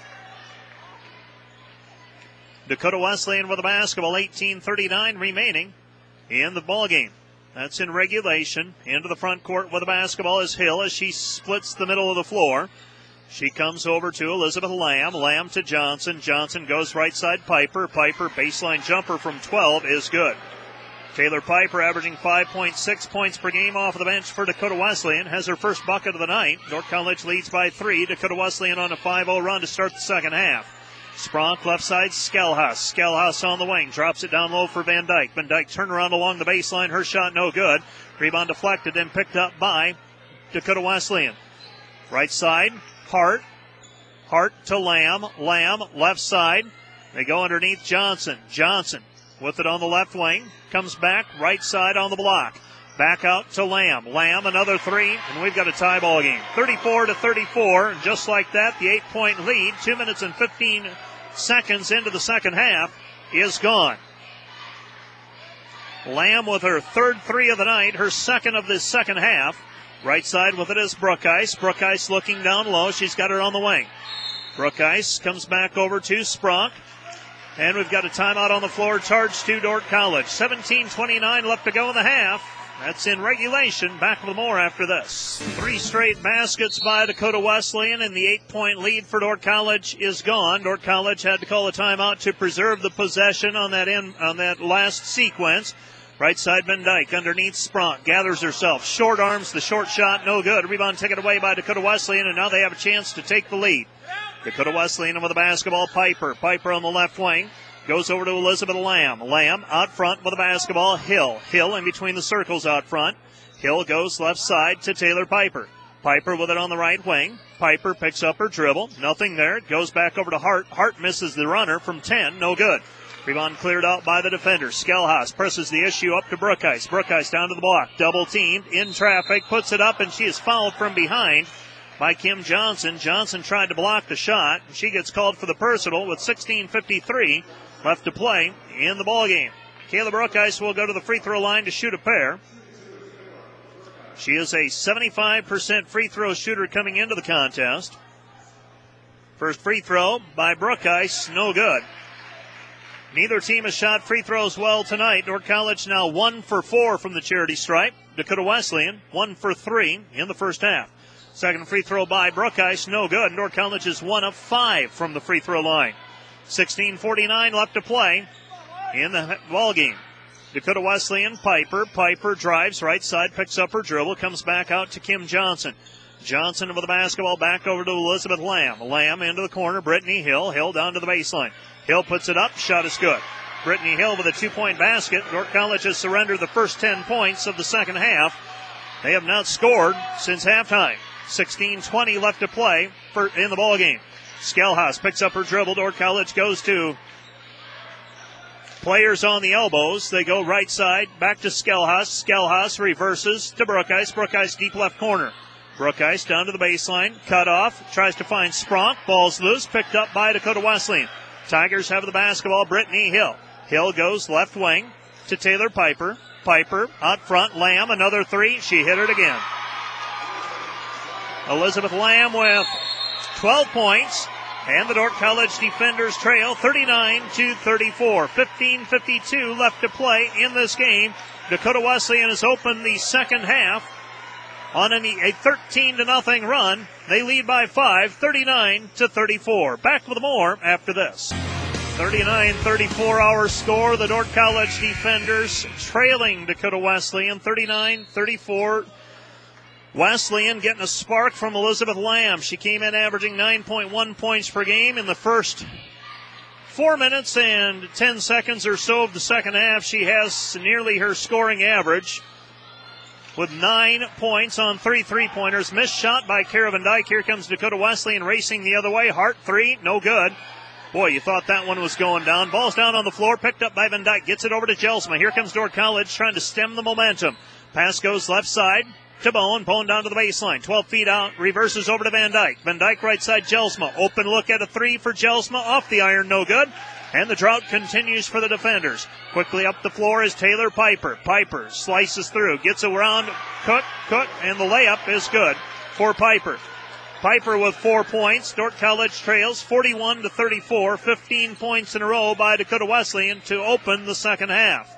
Dakota Wesleyan with the basketball, 18:39 remaining in the ballgame. That's in regulation. Into the front court with the basketball is Hill as she splits the middle of the floor. She comes over to Elizabeth Lamb. Lamb to Johnson. Johnson goes right side Piper. Piper, baseline jumper from 12 is good. Taylor Piper averaging 5.6 points per game off of the bench for Dakota Wesleyan. Has her first bucket of the night. Dordt College leads by 3. Dakota Wesleyan on a 5-0 run to start the second half. Spronk left side, Skelhaus. Skelhaus on the wing. Drops it down low for Van Dyke. Van Dyke turnaround along the baseline. Her shot no good. Rebound deflected and picked up by Dakota Wesleyan. Right side, Hart. Hart to Lamb. Lamb left side. They go underneath Johnson. Johnson with it on the left wing. Comes back right side on the block. Back out to Lamb. Lamb another 3, and we've got a tie ball game. 34-34. Just like that, the 8-point lead, 2 minutes and 15 seconds into the second half, is gone. Lamb with her third 3 of the night, her second of this second half. Right side with it is Brookhuis. Brookhuis looking down low. She's got it on the wing. Brookhuis comes back over to Spronk. And we've got a timeout on the floor charged to Dordt College. 17:29 left to go in the half. That's in regulation. Back with more after this. 3 straight baskets by Dakota Wesleyan, and the 8-point lead for Dordt College is gone. Dordt College had to call a timeout to preserve the possession on that last sequence. Right side, Van Dyke underneath Spronk. Gathers herself. Short arms, the short shot, no good. Rebound taken away by Dakota Wesleyan, and now they have a chance to take the lead. Dakota Wesleyan with the basketball. Piper. Piper on the left wing. Goes over to Elizabeth Lamb. Lamb out front with the basketball. Hill. Hill in between the circles out front. Hill goes left side to Taylor Piper. Piper with it on the right wing. Piper picks up her dribble. Nothing there. It goes back over to Hart. Hart misses the runner from 10. No good. Rebound cleared out by the defender. Skelhaus presses the issue up to Brookhuis. Brookhuis down to the block. Double teamed. In traffic. Puts it up, and she is fouled from behind by Kim Johnson. Johnson tried to block the shot. She gets called for the personal with 16:53 left to play in the ballgame. Kayla Brookhuis will go to the free throw line to shoot a pair. She is a 75% free throw shooter coming into the contest. First free throw by Brookhuis, no good. Neither team has shot free throws well tonight. Dordt College now 1 for 4 from the charity stripe. Dakota Wesleyan 1 for 3 in the first half. Second free throw by Brookhuis, no good. Dordt College is 1 of 5 from the free throw line. 16:49 left to play in the ball game. Dakota Wesleyan, Piper. Piper drives right side, picks up her dribble, comes back out to Kim Johnson. Johnson with the basketball back over to Elizabeth Lamb. Lamb into the corner, Brittany Hill. Hill down to the baseline. Hill puts it up, shot is good. Brittany Hill with a 2-point basket. Dordt College has surrendered the first 10 points of the second half. They have not scored since halftime. 16:20 left to play in the ball game. Skelhaus picks up her dribble. Dordt College goes to players on the elbows. They go right side, back to Skelhaus. Skelhaus reverses to Brookhuis. Brookhuis deep left corner. Brookhuis down to the baseline, cut off, tries to find Spronk. Ball's loose, picked up by Dakota Wesleyan. Tigers have the basketball. Brittany Hill. Hill goes left wing to Taylor Piper. Piper out front. Lamb, another three. She hit it again. Elizabeth Lamb with 12 points. And the Dordt College defenders trail 39-34. 15:52 left to play in this game. Dakota Wesleyan has opened the second half on a 13-0 run. They lead by 5, 39-34. Back with more after this. 39-34 our score. The Dordt College defenders trailing Dakota Wesleyan 39-34. Wesleyan getting a spark from Elizabeth Lamb. She came in averaging 9.1 points per game in the first 4 minutes and 10 seconds or so of the second half. She has nearly her scoring average with 9 points on 3 3-pointers. Missed shot by Kara Van Dyke. Here comes Dakota Wesleyan racing the other way. Hart three, no good. Boy, you thought that one was going down. Ball's down on the floor, picked up by Van Dyke. Gets it over to Jelsma. Here comes Dordt College trying to stem the momentum. Pass goes left side to Bone. Bone down to the baseline. 12 feet out. Reverses over to Van Dyke. Van Dyke right side Jelsma. Open look at a three for Jelsma. Off the iron. No good. And the drought continues for the defenders. Quickly up the floor is Taylor Piper. Piper slices through. Gets around Cook. And the layup is good for Piper. Piper with 4 points. Dordt College trails 41-34. 15 points in a row by Dakota Wesleyan to open the second half.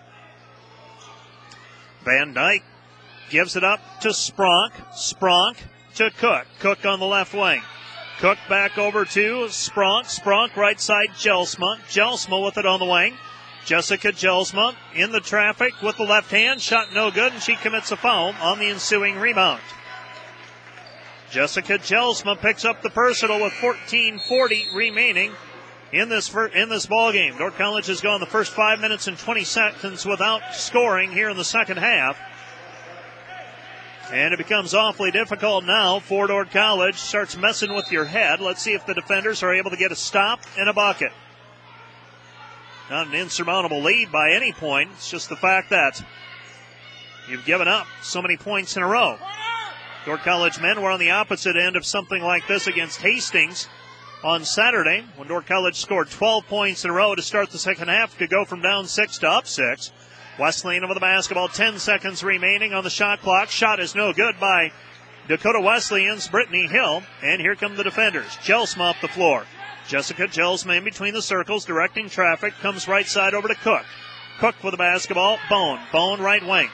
Van Dyke gives it up to Spronk. Spronk to Cook. Cook on the left wing. Cook back over to Spronk. Spronk right side Jelsma. Jelsma with it on the wing. Jessica Jelsma in the traffic with the left hand. Shot no good, and she commits a foul on the ensuing rebound. Jessica Jelsma picks up the personal with 14:40 remaining in this ball game. Dordt College has gone the first 5 minutes and 20 seconds without scoring here in the second half. And it becomes awfully difficult now for Dordt College. Starts messing with your head. Let's see if the defenders are able to get a stop and a bucket. Not an insurmountable lead by any point. It's just the fact that you've given up so many points in a row. Dordt College men were on the opposite end of something like this against Hastings on Saturday when Dordt College scored 12 points in a row to start the second half to go from down 6 to up 6. Wesleyan over the basketball, 10 seconds remaining on the shot clock. Shot is no good by Dakota Wesleyan's Brittany Hill. And here come the defenders. Jelsma up the floor. Jessica Jelsma in between the circles, directing traffic. Comes right side over to Cook. Cook with the basketball. Bone. Bone right wing.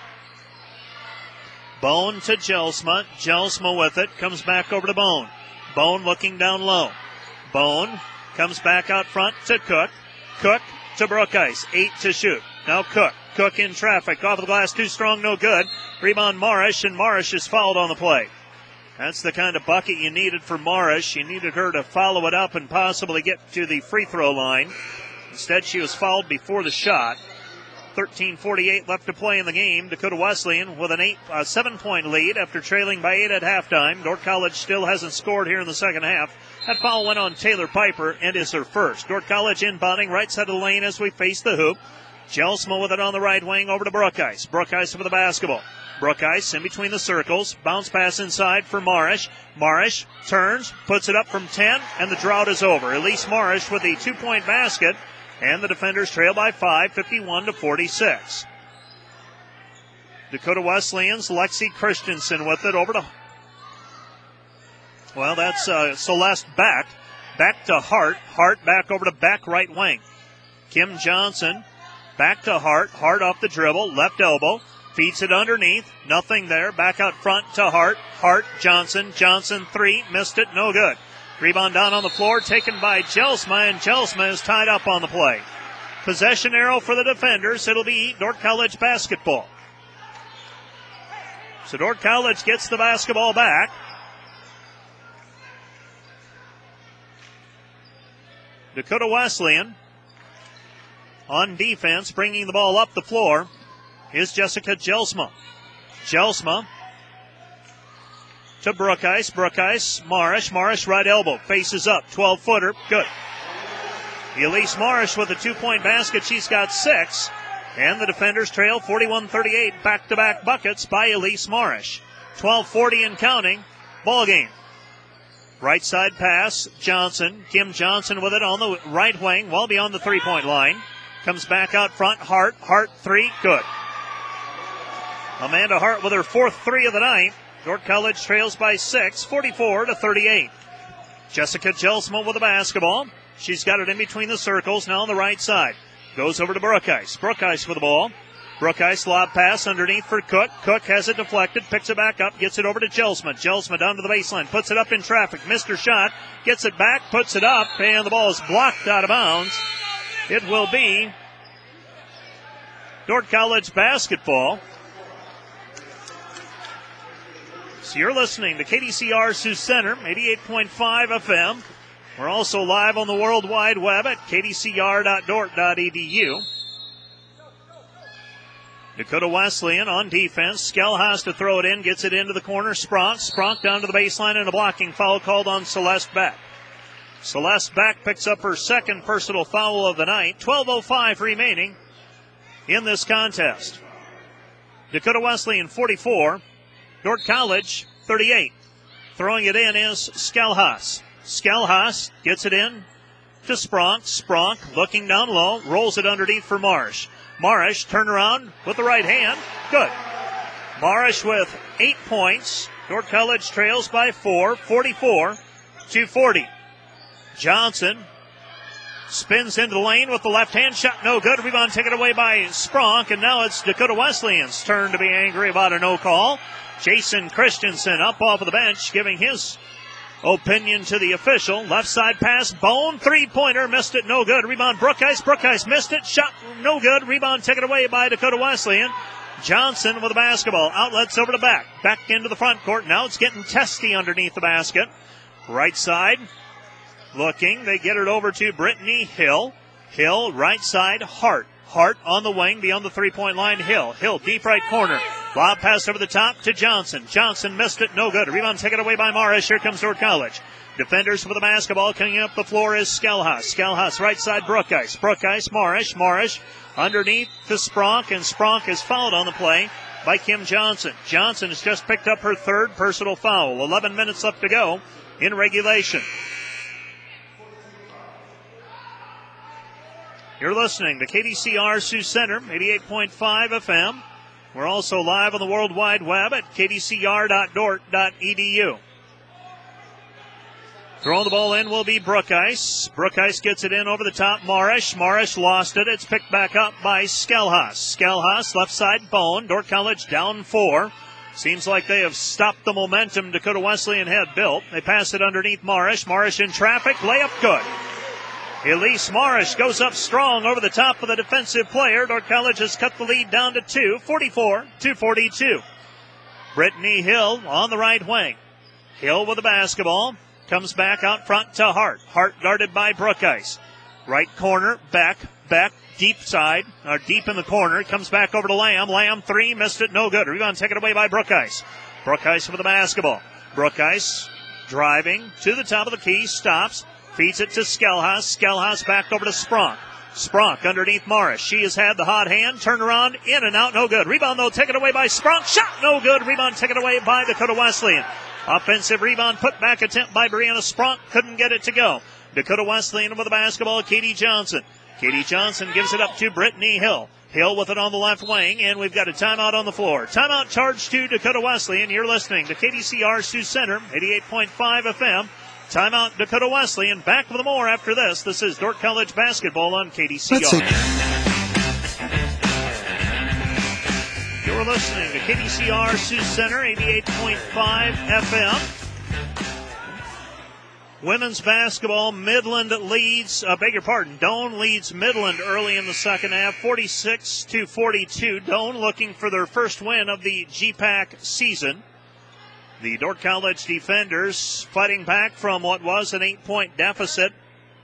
Bone to Jelsma. Jelsma with it. Comes back over to Bone. Bone looking down low. Bone comes back out front to Cook. Cook to Brookice. 8 to shoot. Now Cook. Cook in traffic. Off the glass, too strong, no good. Rebound Marish, and Marish is fouled on the play. That's the kind of bucket you needed for Marish. You needed her to follow it up and possibly get to the free throw line. Instead, she was fouled before the shot. 13:48 left to play in the game. Dakota Wesleyan with a 7-point lead after trailing by 8 at halftime. Dordt College still hasn't scored here in the second half. That foul went on Taylor Piper and is her first. Dordt College inbounding right side of the lane as we face the hoop. Jelsma with it on the right wing over to Brookice. Brookice with the basketball. Brookice in between the circles. Bounce pass inside for Marish. Marish turns, puts it up from 10, and the drought is over. Elise Marish with the 2-point basket, and the defenders trail by 5, 51-46. Dakota Wesleyan's Lexi Christensen with it over to... Well, that's Celeste Beck. Back to Hart. Hart back over to Beck, right wing. Kim Johnson back to Hart. Hart off the dribble, left elbow. Feeds it underneath. Nothing there. Back out front to Hart. Hart, Johnson. Johnson, 3. Missed it. No good. Rebound down on the floor. Taken by Jelsma, and Jelsma is tied up on the play. Possession arrow for the defenders. It'll be Dordt College basketball. So Dordt College gets the basketball back. Dakota Wesleyan on defense, bringing the ball up the floor, is Jessica Jelsma. Jelsma to Brookice. Brookice, Marish. Marish right elbow. Faces up. 12-footer. Good. Elise Marish with a 2-point basket. She's got 6. And the defenders trail 41-38. Back-to-back buckets by Elise Marish. 12:40 and counting. Ball game. Right side pass. Johnson. Kim Johnson with it on the right wing. Well beyond the 3-point line. Comes back out front. Hart. Hart 3. Good. Amanda Hart with her fourth three of the night. Dordt College trails by 6, 44-38. Jessica Gelsma with the basketball. She's got it in between the circles, now on the right side. Goes over to Brookice. Brookice with the ball. Brookice lob pass underneath for Cook. Cook has it deflected, picks it back up, gets it over to Gelsma. Gelsma down to the baseline, puts it up in traffic. Missed her shot, gets it back, puts it up, and the ball is blocked out of bounds. It will be Dordt College basketball. So you're listening to KDCR Sioux Center, 88.5 FM. We're also live on the World Wide Web at kdcr.dort.edu. Dakota Wesleyan on defense. Skell has to throw it in, gets it into the corner. Spronk down to the baseline, and a blocking foul called on Celeste Beck. Celeste Beck picks up her second personal foul of the night. 12:05 remaining in this contest. Dakota Wesleyan 44, Dordt College 38. Throwing it in is Skelhaas. Skelhaas gets it in to Spronk. Spronk looking down low, rolls it underneath for Marsh. Marish turn around with the right hand. Good. Marish with 8 points. Dordt College trails by 4, 44-40. Johnson spins into the lane with the left hand shot. No good. Rebound taken away by Spronk. And now it's Dakota Wesleyan's turn to be angry about a no call. Jason Christensen up off of the bench giving his opinion to the official. Left side pass. Bone. Three-pointer. Missed it. No good. Rebound Brookice. Brookice missed it. Shot. No good. Rebound taken away by Dakota Wesleyan. Johnson with the basketball. Outlets over to Beck. Back into the front court. Now it's getting testy underneath the basket. Right side. Looking. They get it over to Brittany Hill. Hill. Right side. Hart. Hart on the wing beyond the three-point line. Hill. Hill deep right corner. Lob pass over the top to Johnson. Johnson missed it. No good. Rebound taken away by Morris. Here comes Dordt College. Defenders with the basketball. Coming up the floor is Skelhaas. Skelhaas right side Brookice. Brookice. Morris. Morris underneath to Spronk. And Spronk is fouled on the play by Kim Johnson. Johnson has just picked up her third personal foul. 11 minutes left to go in regulation. You're listening to KDCR Sioux Center, 88.5 FM. We're also live on the World Wide Web at kdcr.dort.edu. Throwing the ball in will be Brookice. Brookice gets it in over the top. Marish. Marish lost it. It's picked back up by Skelhaas. Skelhaas, left side Bone. Dordt College down 4. Seems like they have stopped the momentum Dakota Wesleyan had built. They pass it underneath Marish. Marish in traffic. Layup good. Elise Marish goes up strong over the top of the defensive player. Dordt College has cut the lead down to 2, 44-42. Brittany Hill on the right wing. Hill with the basketball. Comes back out front to Hart. Hart guarded by Brookice. Right corner, back, deep side, or deep in the corner. Comes back over to Lamb. Lamb three, missed it, no good. Rebound taken away by Brookice. Brookice with the basketball. Brookice driving to the top of the key, stops. Feeds it to Skelhaas. Skelhaas back over to Spronk. Spronk underneath Morris. She has had the hot hand. Turn around, in and out, no good. Rebound, though, taken away by Spronk. Shot, no good. Rebound taken away by Dakota Wesleyan. Offensive rebound, put back attempt by Brianna Spronk. Couldn't get it to go. Dakota Wesleyan with the basketball. Katie Johnson. Katie Johnson gives it up to Brittany Hill. Hill with it on the left wing, and we've got a timeout on the floor. Timeout charge to Dakota Wesleyan. You're listening to KDCR Sioux Center, 88.5 FM. Timeout Dakota Wesleyan. Back with more after this. This is Dordt College basketball on KDCR. You're listening to KDCR Sioux Center, 88.5 FM. Women's basketball, Midland leads, Doane leads Midland early in the second half, 46-42. Doane looking for their first win of the GPAC season. The Dordt College defenders fighting back from what was an 8-point deficit.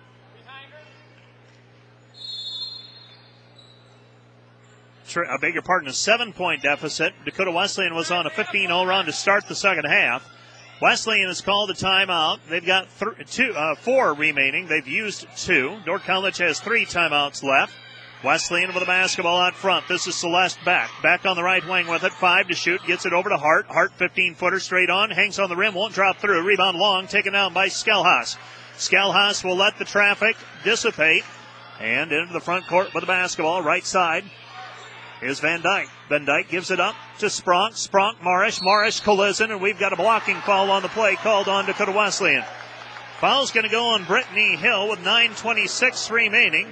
A 7-point deficit. Dakota Wesleyan was on a 15-0 run to start the second half. Wesleyan has called a timeout. They've got 4 remaining. They've used 2. Dordt College has 3 timeouts left. Wesleyan with the basketball out front. This is Celeste Beck. Back on the right wing with it. 5 to shoot. Gets it over to Hart. Hart 15-footer straight on. Hangs on the rim. Won't drop through. Rebound long. Taken down by Skelhaas. Skelhaas will let the traffic dissipate. And into the front court with the basketball. Right side. is Van Dyke. Van Dyke gives it up to Spronk. Spronk, Marish. Marish, collision, and we've got a blocking foul on the play called on Dakota Wesleyan. Foul's going to go on Brittany Hill with 9:26 remaining.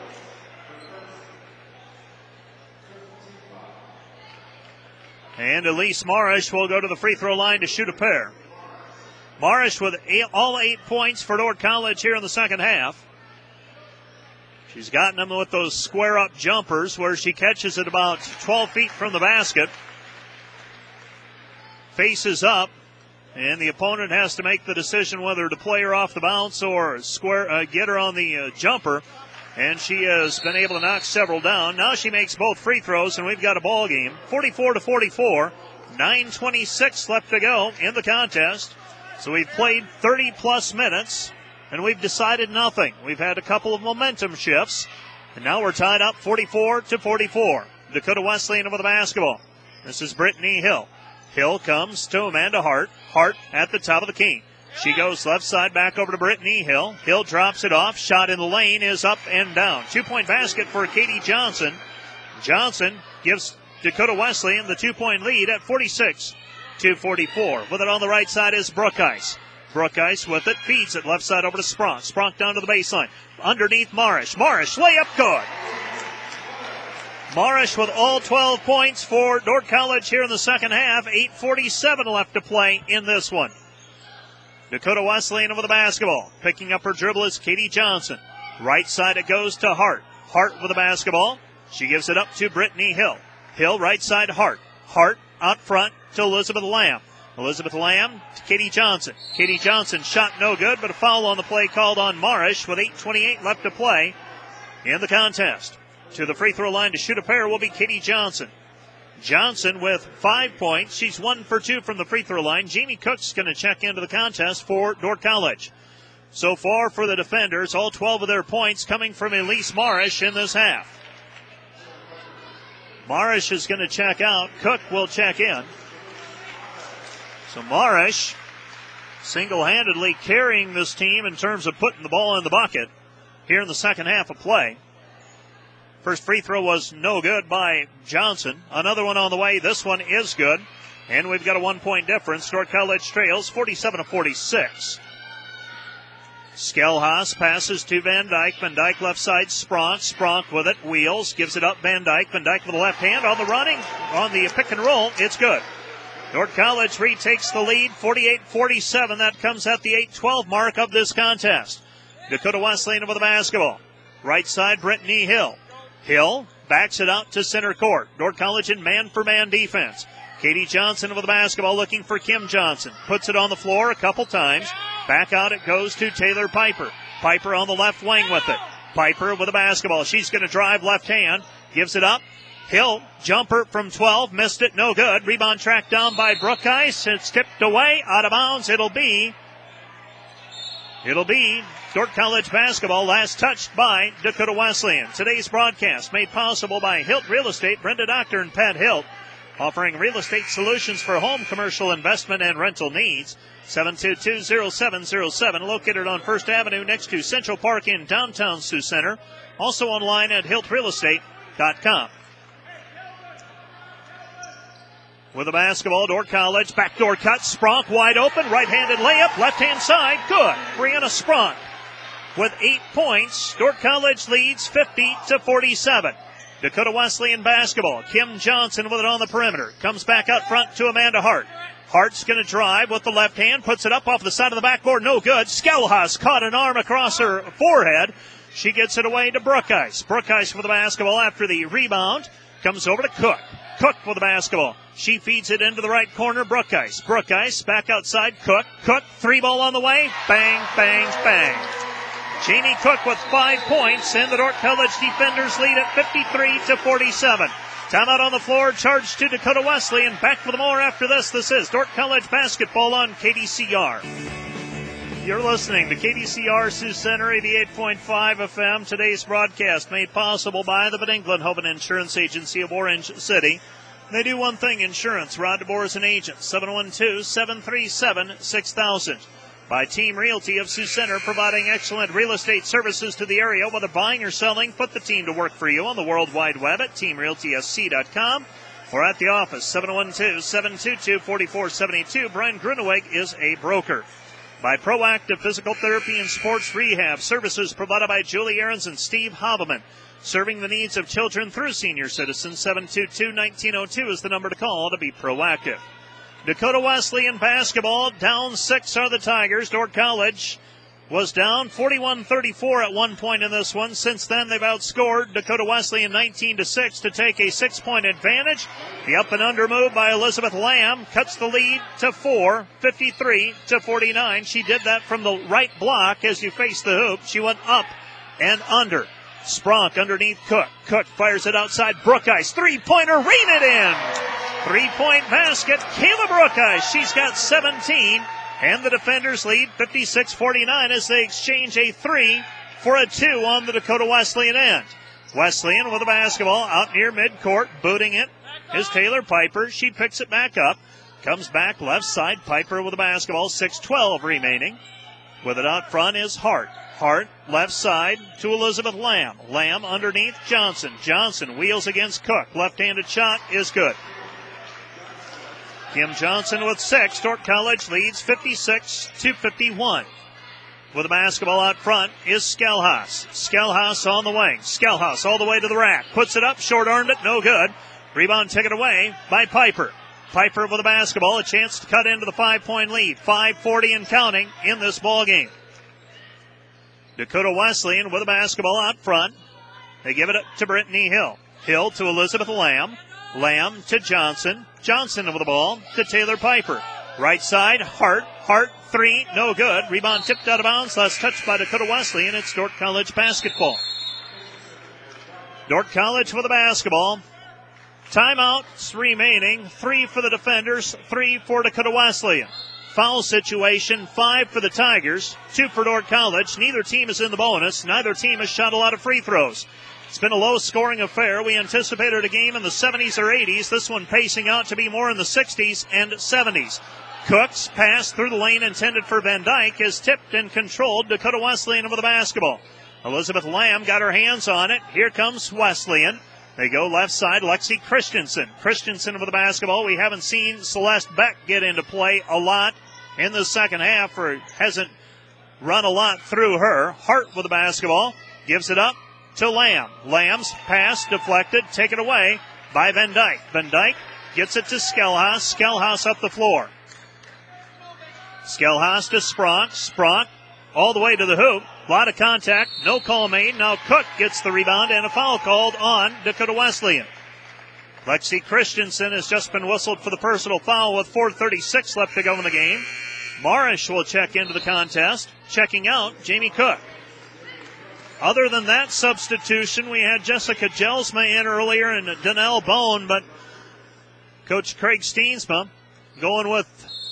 And Elise Marish will go to the free throw line to shoot a pair. Marish with all 8 points for Dordt College here in the second half. She's gotten them with those square-up jumpers where she catches it about 12 feet from the basket. Faces up, and the opponent has to make the decision whether to play her off the bounce or get her on the jumper. And she has been able to knock several down. Now she makes both free throws, and we've got a ball game. 44-44, 9:26 left to go in the contest. So we've played 30-plus minutes, and we've decided nothing. We've had a couple of momentum shifts, and now we're tied up 44-44. Dakota Wesleyan over the basketball. This is Brittany Hill. Hill comes to Amanda Hart. Hart at the top of the key. She goes left side back over to Brittany Hill. Hill drops it off. Shot in the lane is up and down. 2-point basket for Katie Johnson. Johnson gives Dakota Wesleyan the 2-point lead at 46-44. With it on the right side is Brookice. Brookice with it, feeds it left side over to Spronk. Spronk down to the baseline. Underneath Marish. Marish, layup good. Marish with all 12 points for Dordt College here in the second half. 8:47 left to play in this one. Dakota Wesleyan over the basketball. Picking up her dribble is Katie Johnson. Right side it goes to Hart. Hart with the basketball. She gives it up to Brittany Hill. Hill right side Hart. Hart out front to Elizabeth Lamb. Elizabeth Lamb to Katie Johnson. Katie Johnson shot no good, but a foul on the play called on Marish with 8:28 left to play in the contest. To the free throw line to shoot a pair will be Katie Johnson. Johnson with 5 points. She's 1 for 2 from the free throw line. Jamie Cook's going to check into the contest for Dordt College. So far for the defenders, all 12 of their points coming from Elise Marish in this half. Marish is going to check out. Cook will check in. So Marish single-handedly carrying this team in terms of putting the ball in the bucket here in the second half of play. First free throw was no good by Johnson. Another one on the way. This one is good. And we've got a 1-point difference. Dordt College trails 47-46. Skelhaas passes to Van Dyke. Van Dyke left side, Spronk. Spronk with it. Wheels. Gives it up Van Dyke. Van Dyke with the left hand on the running. On the pick and roll. It's good. Dordt College retakes the lead. 48-47. That comes at the 8:12 mark of this contest. Dakota Wesleyan over the basketball. Right side, Brittany Hill. Hill backs it out to center court. Dordt College in man-for-man defense. Katie Johnson with the basketball looking for Kim Johnson. Puts it on the floor a couple times. Back out it goes to Taylor Piper. Piper on the left wing with it. Piper with the basketball. She's going to drive left hand. Gives it up. Hill, jumper from 12. Missed it, no good. Rebound tracked down by Brookice. It's tipped away, out of bounds. It'll be Dordt College basketball, last touched by Dakota Wesleyan. Today's broadcast made possible by Hilt Real Estate, Brenda Doctor and Pat Hilt, offering real estate solutions for home, commercial, investment, and rental needs. 722-0707, located on First Avenue next to Central Park in downtown Sioux Center. Also online at hiltrealestate.com. With the basketball, Dordt College, backdoor cut, Spronk wide open, right-handed layup, left-hand side, good. Brianna Spronk with 8 points. Dordt College leads 50-47. Dakota Wesleyan basketball. Kim Johnson with it on the perimeter. Comes back out front to Amanda Hart. Hart's going to drive with the left hand, puts it up off the side of the backboard, no good. Skelhaas caught an arm across her forehead. She gets it away to Brookice. Brookice with the basketball after the rebound. Comes over to Cook. Cook with the basketball. She feeds it into the right corner. Brookice. Brookice back outside. Cook. Cook. 3-ball on the way. Bang, bang, bang. Jamie Cook with 5 points, and the Dordt College defenders lead at 53-47. Timeout on the floor. Charge to Dakota Wesleyan. Back with more after this. This is Dordt College basketball on KDCR. You're listening to KDCR Sioux Center, 88.5 FM. Today's broadcast made possible by the Van Englenhoven Insurance Agency of Orange City. They do one thing, insurance. Rod DeBoer is an agent. 712-737-6000. by Team Realty of Sioux Center, providing excellent real estate services to the area. Whether buying or selling, put the team to work for you on the World Wide Web at teamrealtysc.com or at the office, 712-722-4472. Brian Gruneweg is a broker. By Proactive Physical Therapy and Sports Rehab, services provided by Julie Ahrens and Steve Haveman, serving the needs of children through senior citizens. 722-1902 is the number to call to be proactive. Dakota Wesleyan basketball, down 6 are the Tigers. Dordt College was down 41-34 at one point in this one. Since then, they've outscored Dakota Wesleyan 19-6 to take a 6-point advantage. The up and under move by Elizabeth Lamb cuts the lead to 4, 53-49. She did that from the right block as you face the hoop. She went up and under. Spronk underneath Cook. Cook fires it outside. Brookheist, three-pointer, rein it in. 3-point basket, Kayla Brookheist. She's got 17. And the defenders lead 56-49 as they exchange a 3 for a 2 on the Dakota Wesleyan end. Wesleyan with the basketball out near midcourt. Booting it is Taylor Piper. She picks it back up. Comes back left side. Piper with the basketball. 6:12 remaining. With it out front is Hart. Hart left side to Elizabeth Lamb. Lamb underneath Johnson. Johnson wheels against Cook. Left-handed shot is good. Kim Johnson with 6. Dordt College leads 56-51. With the basketball out front is Skelhaus. Skelhaus on the wing. Skelhaus all the way to the rack. Puts it up. Short-armed it. No good. Rebound taken away by Piper. Piper with the basketball. A chance to cut into the 5-point lead. 5:40 and counting in this ball game. Dakota Wesleyan with the basketball out front. They give it up to Brittany Hill. Hill to Elizabeth Lamb. Lamb to Johnson. Johnson with the ball to Taylor Piper. Right side, Hart. Hart, 3, no good. Rebound tipped out of bounds. Last touched by Dakota Wesleyan. It's Dordt College basketball. Dordt College with the basketball. Timeouts remaining. 3 for the defenders, 3 for Dakota Wesleyan. Foul situation, 5 for the Tigers, 2 for Dordt College. Neither team is in the bonus. Neither team has shot a lot of free throws. It's been a low-scoring affair. We anticipated a game in the 70s or 80s. This one pacing out to be more in the 60s and 70s. Cook's pass through the lane intended for Van Dyke is tipped and controlled. Dakota Wesleyan with the basketball. Elizabeth Lamb got her hands on it. Here comes Wesleyan. They go left side, Lexi Christensen. Christensen with the basketball. We haven't seen Celeste Beck get into play a lot in the second half, or hasn't run a lot through her. Hart with the basketball. Gives it up to Lamb. Lamb's pass deflected, taken away by Van Dyke. Van Dyke gets it to Skelhaus. Skelhaus up the floor. Skelhaus to Spronk. Spronk all the way to the hoop. A lot of contact. No call made. Now Cook gets the rebound and a foul called on Dakota Wesleyan. Lexi Christensen has just been whistled for the personal foul with 4:36 left to go in the game. Marish will check into the contest. Checking out, Jamie Cook. Other than that substitution, we had Jessica Jelsma in earlier and Danelle Bone, but Coach Craig Steensma going with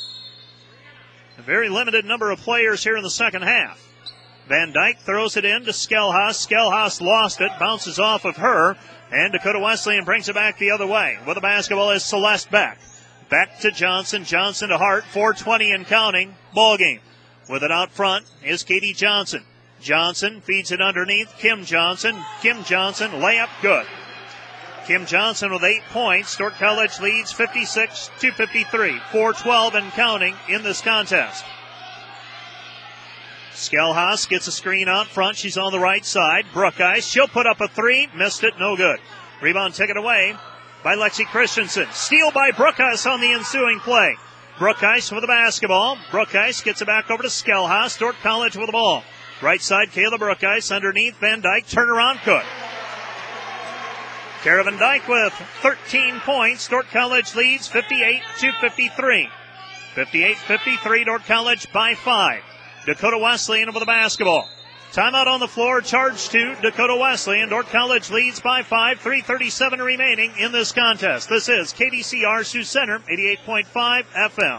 a very limited number of players here in the second half. Van Dyke throws it in to Skelhaus. Skelhaus lost it, bounces off of her, and Dakota Wesleyan brings it back the other way. With the basketball is Celeste Beck. Back to Johnson. Johnson to Hart. 4:20 and counting. Ball game. With it out front is Katie Johnson. Johnson feeds it underneath. Kim Johnson. Kim Johnson. Layup good. Kim Johnson with 8 points. Dordt College leads 56-53. 4:12 and counting in this contest. Skelhaus gets a screen out front. She's on the right side. Brookheist. She'll put up a 3. Missed it. No good. Rebound taken away by Lexi Christensen. Steal by Brookheist on the ensuing play. Brookheist with the basketball. Brookheist gets it back over to Skelhaus. Dordt College with the ball. Right side, Kayla Brookheist. Underneath, Van Dyke. Turnaround good. Kara Van Dyke with 13 points. Dordt College leads 58-53. 58-53, Dordt College by 5. Dakota Wesleyan with the basketball. Timeout on the floor, charge to Dakota Wesleyan. Dordt College leads by 5, 3:37 remaining in this contest. This is KDCR Sioux Center, 88.5 FM.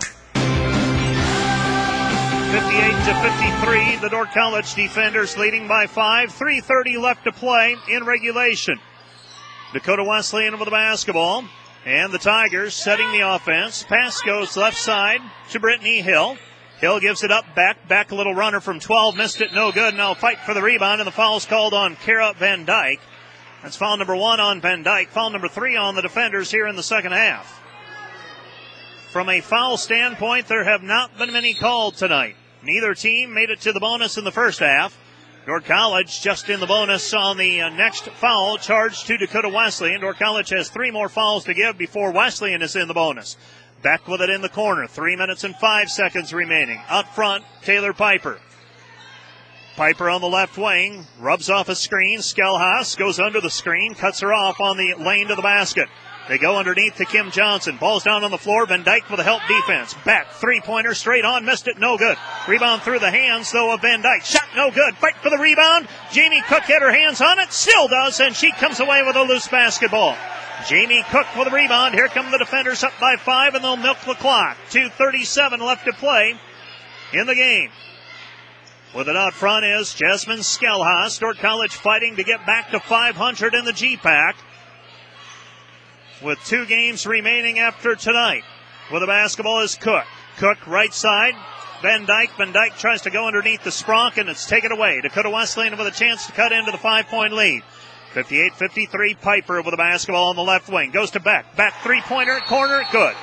58-53, the Dordt College defenders leading by 5, 3:30 left to play in regulation. Dakota Wesleyan with the basketball, and the Tigers setting the offense. Pass goes left side to Brittany Hill. Hill gives it up, back a little runner from 12, missed it, no good. Now fight for the rebound, and the foul's called on Kara Van Dyke. That's foul number 1 on Van Dyke, foul number 3 on the defenders here in the second half. From a foul standpoint, there have not been many called tonight. Neither team made it to the bonus in the first half. Dordt College just in the bonus on the next foul charged to Dakota Wesleyan. Dordt College has 3 more fouls to give before Wesleyan is in the bonus. Back with it in the corner. 3 minutes and 5 seconds remaining. Out front, Taylor Piper. Piper on the left wing, rubs off a screen. Skelhaas goes under the screen, cuts her off on the lane to the basket. They go underneath to Kim Johnson. Ball's down on the floor. Van Dyke with a help defense. Back, three-pointer, straight on, missed it, no good. Rebound through the hands, though, of Van Dyke. Shot no good. Fight for the rebound. Jamie Cook had her hands on it, still does, and she comes away with a loose basketball. Jamie Cook with the rebound. Here come the defenders up by 5, and they'll milk the clock. 2:37 left to play in the game. With it out front is Jasmine Skelhaas. Dordt College fighting to get back to 500 in the GPAC. With 2 games remaining after tonight. With the basketball is Cook. Cook right side. Van Dyke. Van Dyke tries to go underneath the Spronk, and it's taken away. Dakota Wesleyan with a chance to cut into the 5-point lead. 58-53, Piper with the basketball on the left wing. Goes to Beck. Back three-pointer, corner, good.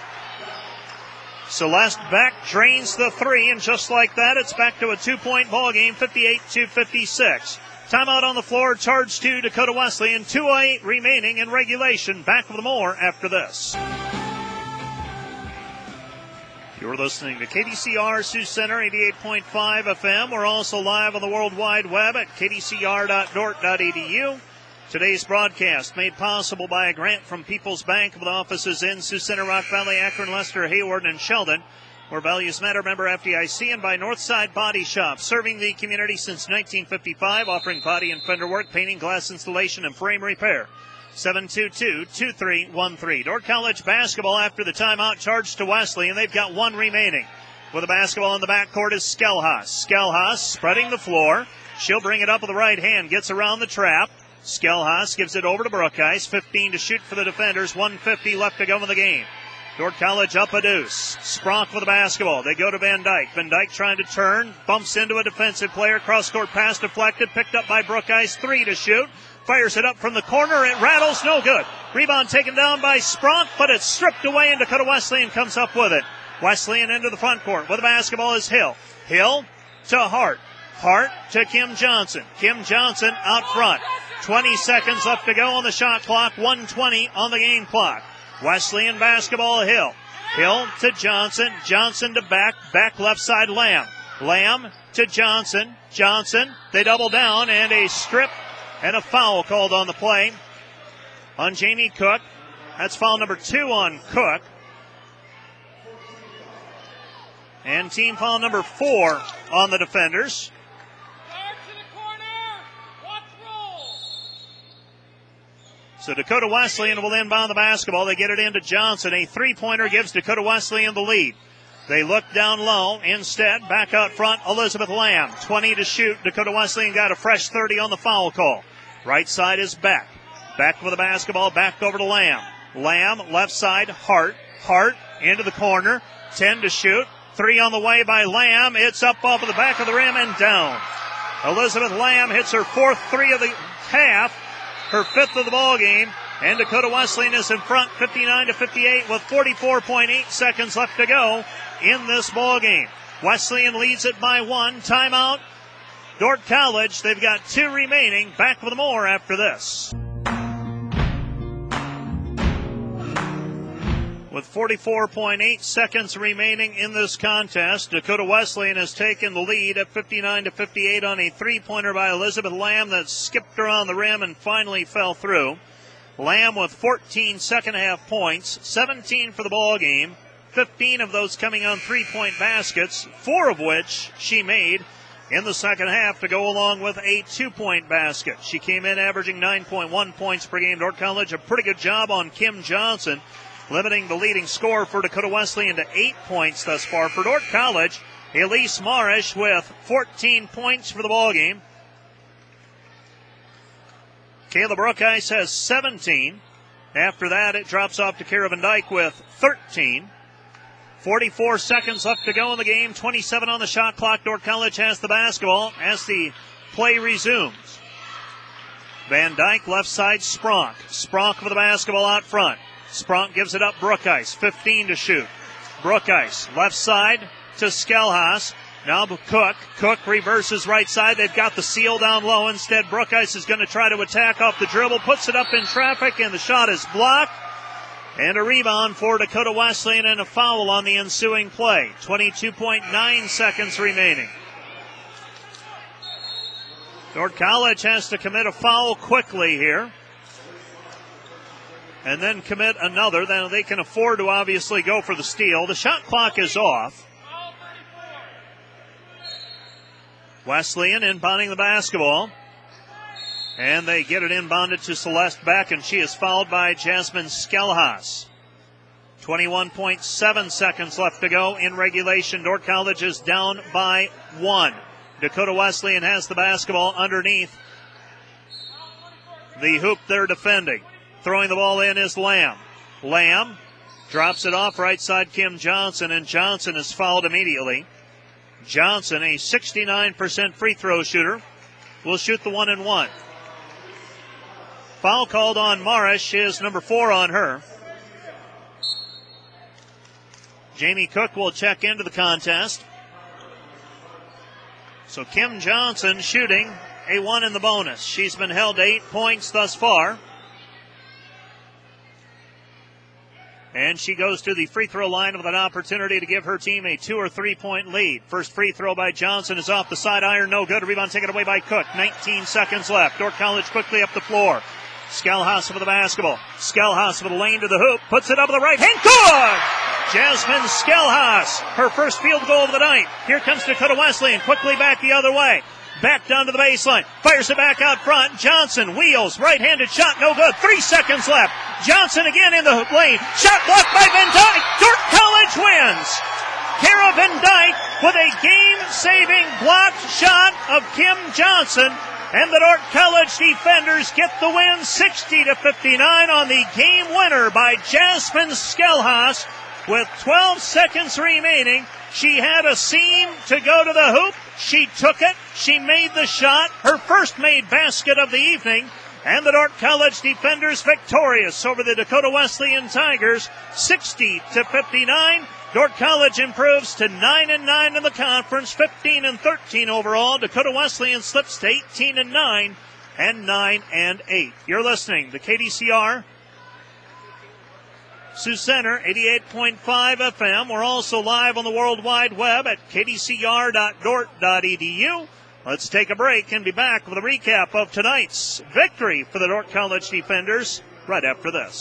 Celeste Beck drains the 3, and just like that, it's back to a 2-point ball game, 58-56. Timeout on the floor, charge to Dakota Wesleyan. 2:08 remaining in regulation. Back with more after this. You're listening to KDCR Sioux Center, 88.5 FM. We're also live on the World Wide Web at kdcr.dort.edu. Today's broadcast made possible by a grant from People's Bank with offices in Sioux Center, Rock Valley, Akron, Lester, Hayward, and Sheldon. Where Values Matter, member FDIC, and by Northside Body Shop, serving the community since 1955, offering body and fender work, painting, glass installation, and frame repair. 722-2313. Dordt College basketball after the timeout, charged to Wesleyan. They've got 1 remaining. With the basketball in the backcourt is Skelhaas. Skelhaas spreading the floor. She'll bring it up with the right hand, gets around the trap. Skelhaas gives it over to Brookhuis. 15 to shoot for the defenders, 1:50 left to go in the game. Dordt College up a deuce. Spronk with the basketball. They go to Van Dyke. Van Dyke trying to turn. Bumps into a defensive player. Cross-court pass deflected. Picked up by Brookhuis. 3 to shoot. Fires it up from the corner. It rattles. No good. Rebound taken down by Spronk, but it's stripped away, and Dakota Wesleyan comes up with it. Wesleyan into the front court. With the basketball is Hill. Hill to Hart. Hart to Kim Johnson. Kim Johnson out front. 20 seconds left to go on the shot clock. 1:20 on the game clock. Wesleyan basketball, Hill. Hill to Johnson. Johnson to back left side, Lamb. Lamb to Johnson. Johnson, they double down, and a strip and a foul called on the play on Jamie Cook. That's foul number 2 on Cook. And team foul number 4 on the defenders. So Dakota Wesleyan will inbound the basketball. They get it into Johnson. A 3-pointer gives Dakota Wesleyan the lead. They look down low. Instead, back out front, Elizabeth Lamb. 20 to shoot. Dakota Wesleyan got a fresh 30 on the foul call. Right side is Beck. Beck with the basketball. Back over to Lamb. Lamb, left side, Hart. Hart into the corner. 10 to shoot. 3 on the way by Lamb. It's up off of the back of the rim and down. Elizabeth Lamb hits her 4th 3 of the half. Her 5th of the ball game, and Dakota Wesleyan is in front 59-58 with 44.8 seconds left to go in this ball game. Wesleyan leads it by 1. Timeout. Dordt College, they've got 2 remaining. Back with more after this. With 44.8 seconds remaining in this contest, Dakota Wesleyan has taken the lead at 59-58 on a 3-pointer by Elizabeth Lamb that skipped around the rim and finally fell through. Lamb with 14 second-half points, 17 for the ball game, 15 of those coming on 3-point baskets, 4 of which she made in the second half to go along with a 2-point basket. She came in averaging 9.1 points per game. Dordt College, a pretty good job on Kim Johnson, limiting the leading scorer for Dakota Wesleyan to 8 points thus far. For Dordt College, Elise Marish with 14 points for the ballgame. Kayla Brookhuis has 17. After that, it drops off to Kara Van Dyke with 13. 44 seconds left to go in the game. 27 on the shot clock. Dordt College has the basketball as the play resumes. Van Dyke, left side, Spronk. Spronk with the basketball out front. Spronk gives it up, Brookice, 15 to shoot. Brookice, left side to Skelhaus. Now Cook. Cook reverses right side. They've got the seal down low. Instead, Brookice is going to try to attack off the dribble. Puts it up in traffic, and the shot is blocked. And a rebound for Dakota Wesleyan and a foul on the ensuing play. 22.9 seconds remaining. Dordt College has to commit a foul quickly here. And then commit another. Then they can afford to obviously go for the steal. The shot clock is off. Wesleyan inbounding the basketball. And they get it inbounded to Celeste Beck, and she is fouled by Jasmine Skelhaus. 21.7 seconds left to go in regulation. Dordt College is down by 1. Dakota Wesleyan has the basketball underneath the hoop they're defending. Throwing the ball in is Lamb. Lamb drops it off right side, Kim Johnson, and Johnson is fouled immediately. Johnson, a 69% free throw shooter, will shoot the 1-and-1. Foul called on Marish is number 4 on her. Jamie Cook will check into the contest. So Kim Johnson shooting a 1 in the bonus. She's been held to 8 points thus far. And she goes to the free throw line with an opportunity to give her team a 2 or 3 point lead. First free throw by Johnson is off the side iron, no good. A rebound taken away by Cook. 19 seconds left. Dordt College quickly up the floor. Skelhaus with the basketball. Skelhaus with a lane to the hoop. Puts it up with the right hand. Good! Jasmine Skelhaus, her first field goal of the night. Here comes Dakota Wesleyan, quickly back the other way. Back down to the baseline. Fires it back out front. Johnson wheels. Right-handed shot. No good. 3 seconds left. Johnson again in the lane. Shot blocked by Van Dyke. Dordt College wins. Kara Van Dyke with a game-saving blocked shot of Kim Johnson. And the Dordt College defenders get the win 60-59 on the game winner by Jasmine Skelhaus. With 12 seconds remaining, she had a seam to go to the hoop. She took it. She made the shot. Her first made basket of the evening. And the Dordt College defenders victorious over the Dakota Wesleyan Tigers, 60-59. Dordt College improves to 9-9 in the conference, 15-13 overall. Dakota Wesleyan slips to 18-9 and 9-8. You're listening to KDCR Sioux Center, 88.5 FM. We're also live on the World Wide Web at kdcr.dort.edu. Let's take a break and be back with a recap of tonight's victory for the Dordt College defenders right after this.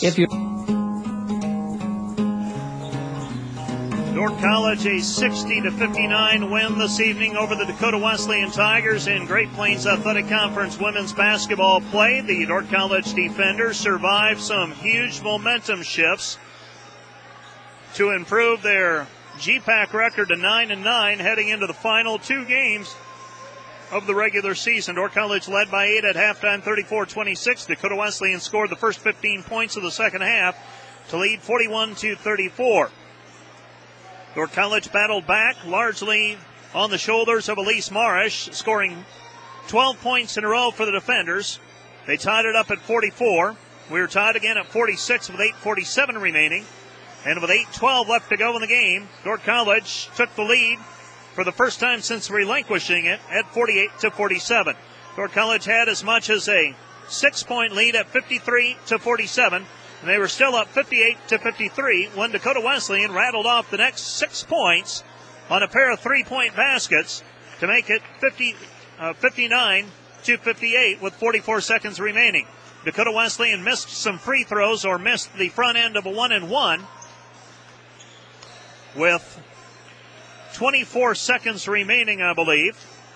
Dordt College, a 60-59 win this evening over the Dakota Wesleyan Tigers in Great Plains Athletic Conference women's basketball play. The Dordt College defenders survived some huge momentum shifts to improve their GPAC record to 9-9 heading into the final 2 games of the regular season. Dordt College led by 8 at halftime, 34-26. Dakota Wesleyan scored the first 15 points of the second half to lead 41-34. Dordt College battled back largely on the shoulders of Elise Marish, scoring 12 points in a row for the defenders. They tied it up at 44. We were tied again at 46 with 8:47 remaining. And with 8:12 left to go in the game, Dordt College took the lead for the first time since relinquishing it at 48-47. Dordt College had as much as a 6-point lead at 53-47. And they were still up 58-53 when Dakota Wesleyan rattled off the next 6 points on a pair of 3-point baskets to make it 59-58 with 44 seconds remaining. Dakota Wesleyan missed some free throws or missed the front end of a 1-and-1 with 24 seconds remaining, I believe.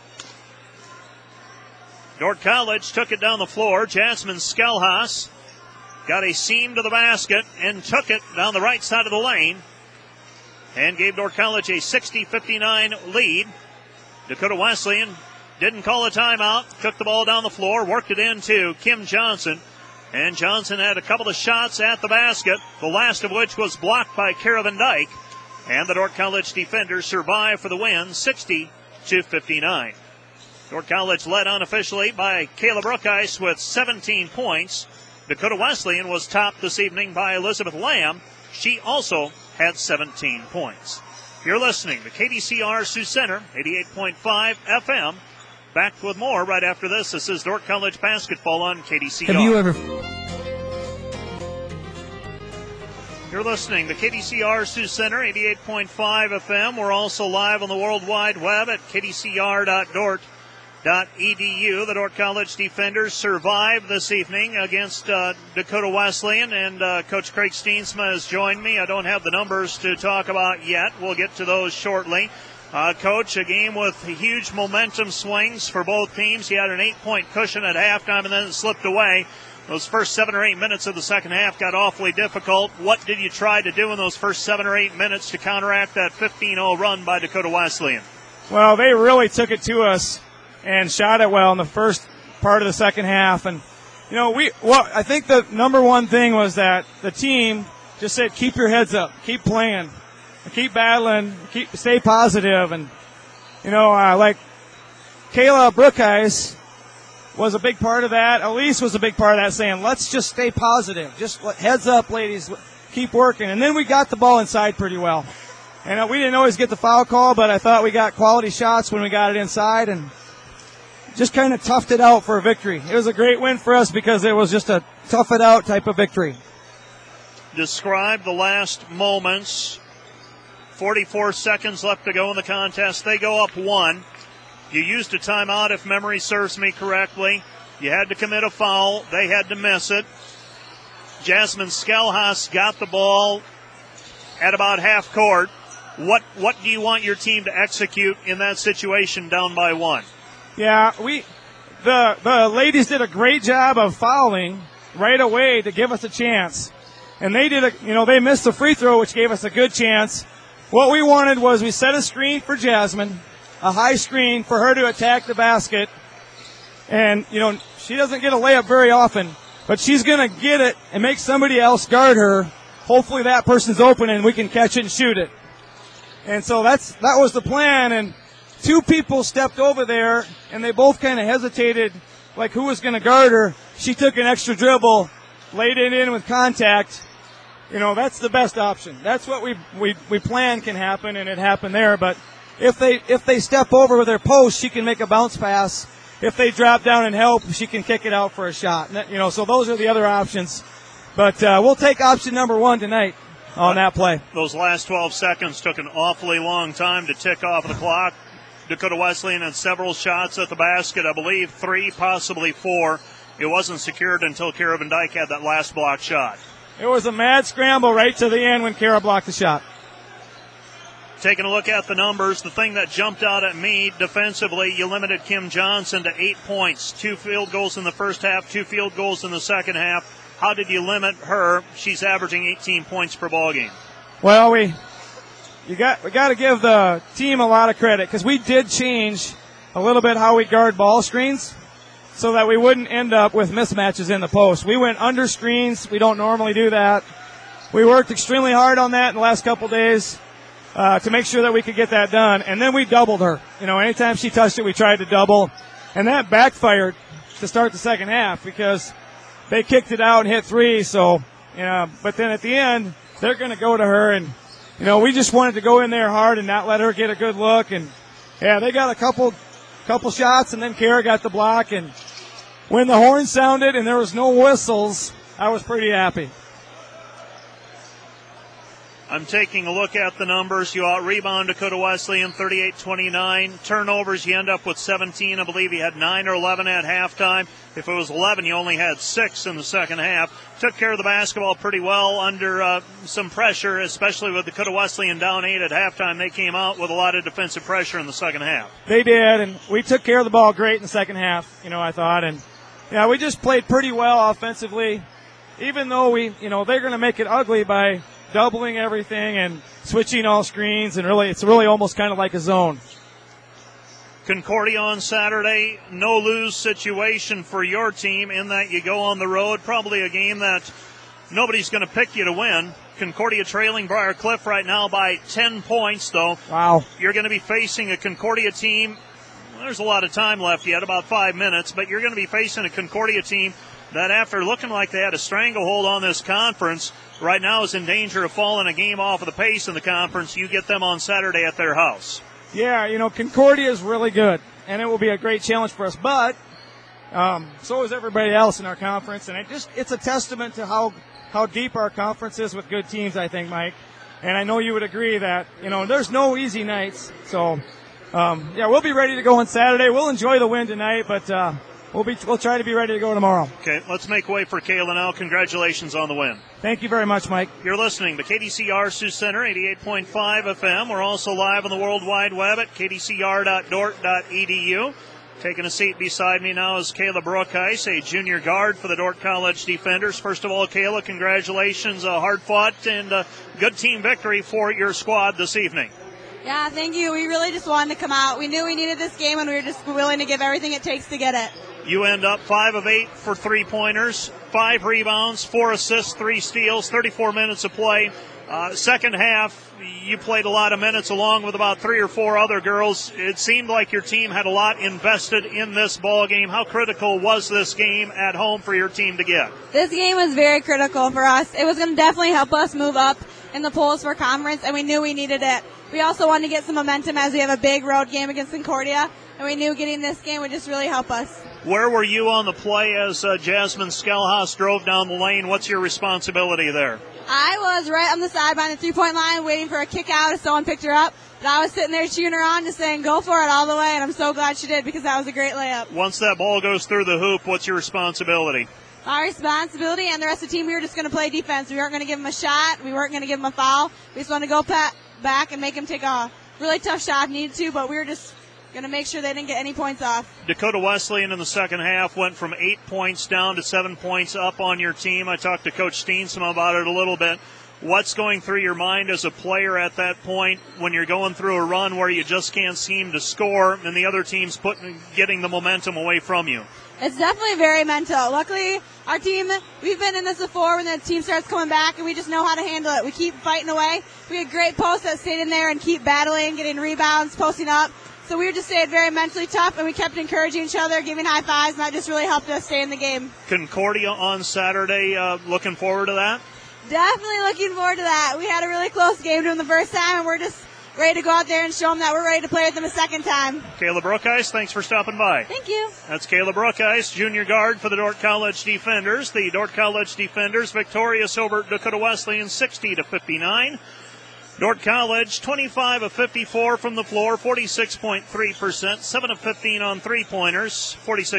Dordt College took it down the floor. Jasmine Skelhaus got a seam to the basket and took it down the right side of the lane and gave Dordt College a 60-59 lead. Dakota Wesleyan didn't call a timeout, took the ball down the floor, worked it into Kim Johnson. And Johnson had a couple of shots at the basket, the last of which was blocked by Kara Van Dyke. And the Dordt College defenders survive for the win, 60-59. Dordt College led unofficially by Kayla Brookice with 17 points. Dakota Wesleyan was topped this evening by Elizabeth Lamb. She also had 17 points. You're listening to KDCR Sioux Center, 88.5 FM. Back with more right after this. This is Dordt College basketball on KDCR. Have you ever... You're listening to KDCR Sioux Center, 88.5 FM. We're also live on the World Wide Web at kdcr.dort.edu. The Dordt College defenders survived this evening against Dakota Wesleyan, and Coach Craig Steensma has joined me. I don't have the numbers to talk about yet. We'll get to those shortly. Coach, a game with huge momentum swings for both teams. He had an 8-point cushion at halftime and then it slipped away. Those first 7 or 8 minutes of the second half got awfully difficult. What did you try to do in those first 7 or 8 minutes to counteract that 15-0 run by Dakota Wesleyan? Well, they really took it to us and shot it well in the first part of the second half. And, I think the number one thing was that the team just said, keep your heads up, keep playing, keep battling, stay positive. And, like Kayla Brookice was a big part of that. Elise was a big part of that, saying, let's just stay positive. Just heads up, ladies, keep working. And then we got the ball inside pretty well. And we didn't always get the foul call, but I thought we got quality shots when we got it inside and just kind of toughed it out for a victory. It was a great win for us because it was just a tough it out type of victory. Describe the last moments. 44 seconds left to go in the contest. They go up 1. You used a timeout, if memory serves me correctly. You had to commit a foul. They had to miss it. Jasmine Skelhaus got the ball at about half court. What do you want your team to execute in that situation down by 1? Yeah, the ladies did a great job of fouling right away to give us a chance. And they they missed the free throw, which gave us a good chance. What we wanted was we set a screen for Jasmine, a high screen for her to attack the basket. And, she doesn't get a layup very often, but she's going to get it and make somebody else guard her. Hopefully that person's open and we can catch it and shoot it. And so that was the plan. And 2 people stepped over there and they both kind of hesitated, like who was going to guard her. She took an extra dribble, laid it in with contact. That's the best option. That's what we plan can happen, and it happened there. But if they step over with their post, she can make a bounce pass. If they drop down and help, she can kick it out for a shot. So those are the other options. But we'll take option number 1 tonight on that play. Those last 12 seconds took an awfully long time to tick off the clock. Dakota Wesleyan had several shots at the basket, I believe 3, possibly 4. It wasn't secured until Kara Van Dyke had that last block shot. It was a mad scramble right to the end when Kara blocked the shot. Taking a look at the numbers, the thing that jumped out at me defensively, you limited Kim Johnson to 8 points, 2 field goals in the first half, 2 field goals in the second half. How did you limit her? She's averaging 18 points per ball game. Well, we got to give the team a lot of credit because we did change a little bit how we guard ball screens so that we wouldn't end up with mismatches in the post. We went under screens. We don't normally do that. We worked extremely hard on that in the last couple days to make sure that we could get that done. And then we doubled her. Anytime she touched it, we tried to double. And that backfired to start the second half because they kicked it out and hit 3. So, but then at the end, they're going to go to her. And, we just wanted to go in there hard and not let her get a good look. And, yeah, they got a couple shots, and then Kara got the block. And when the horn sounded and there was no whistles, I was pretty happy. I'm taking a look at the numbers. You out-rebound Dakota Wesleyan 38-29. Turnovers, you end up with 17. I believe you had 9 or 11 at halftime. If it was 11, you only had 6 in the second half. Took care of the basketball pretty well under some pressure, especially with Dakota Wesleyan down 8 at halftime. They came out with a lot of defensive pressure in the second half. They did, and we took care of the ball great in the second half, I thought. And, yeah, we just played pretty well offensively, even though they're going to make it ugly by doubling everything and switching all screens, and it's really almost kind of like a zone. Concordia on Saturday, no-lose situation for your team in that you go on the road. Probably a game that nobody's going to pick you to win. Concordia trailing Briar Cliff right now by 10 points, though. Wow. You're going to be facing a Concordia team. There's a lot of time left yet, about 5 minutes, but you're going to be facing a Concordia team that, after looking like they had a stranglehold on this conference, right now is in danger of falling a game off of the pace in the conference. You get them on Saturday at their house. Yeah, Concordia is really good, and it will be a great challenge for us. But so is everybody else in our conference, and it's a testament to how deep our conference is with good teams, I think, Mike. And I know you would agree that, there's no easy nights. So, we'll be ready to go on Saturday. We'll enjoy the win tonight, but we'll try to be ready to go tomorrow. Okay, let's make way for Kayla now. Congratulations on the win. Thank you very much, Mike. You're listening to KDCR Sioux Center, 88.5 FM. We're also live on the World Wide Web at kdcr.dort.edu. Taking a seat beside me now is Kayla Brookice, a junior guard for the Dordt College Defenders. First of all, Kayla, congratulations. A hard-fought and a good team victory for your squad this evening. Yeah, thank you. We really just wanted to come out. We knew we needed this game, and we were just willing to give everything it takes to get it. You end up 5 of 8 for 3-pointers, 5 rebounds, 4 assists, 3 steals, 34 minutes of play. Second half, you played a lot of minutes along with about 3 or 4 other girls. It seemed like your team had a lot invested in this ball game. How critical was this game at home for your team to get? This game was very critical for us. It was going to definitely help us move up in the polls for conference, and we knew we needed it. We also wanted to get some momentum as we have a big road game against Concordia, and we knew getting this game would just really help us. Where were you on the play as Jasmine Skelhaus drove down the lane? What's your responsibility there? I was right on the sideline, the three-point line, waiting for a kick out if someone picked her up. But I was sitting there cheering her on, just saying, go for it all the way, and I'm so glad she did because that was a great layup. Once that ball goes through the hoop, what's your responsibility? Our responsibility and the rest of the team, we were just going to play defense. We weren't going to give them a shot. We weren't going to give them a foul. We just wanted to go back and make them take a really tough shot if needed to, but we were just going to make sure they didn't get any points off. Dakota Wesleyan in the second half went from 8 points down to 7 points up on your team. I talked to Coach Steensma about it a little bit. What's going through your mind as a player at that point when you're going through a run where you just can't seem to score and the other team's getting the momentum away from you? It's definitely very mental. Luckily, our team, we've been in this before when the team starts coming back, and we just know how to handle it. We keep fighting away. We had great posts that stayed in there and keep battling, getting rebounds, posting up. So we just stayed very mentally tough, and we kept encouraging each other, giving high fives, and that just really helped us stay in the game. Concordia on Saturday, looking forward to that? Definitely looking forward to that. We had a really close game to them the first time, and we're just ready to go out there and show them that we're ready to play with them a second time. Kayla Brookice, thanks for stopping by. Thank you. That's Kayla Brookice, junior guard for the Dordt College Defenders. The Dordt College Defenders victorious over Dakota Wesleyan 60-59. Dordt College 25 of 54 from the floor, 46.3%, 7 of 15 on three-pointers,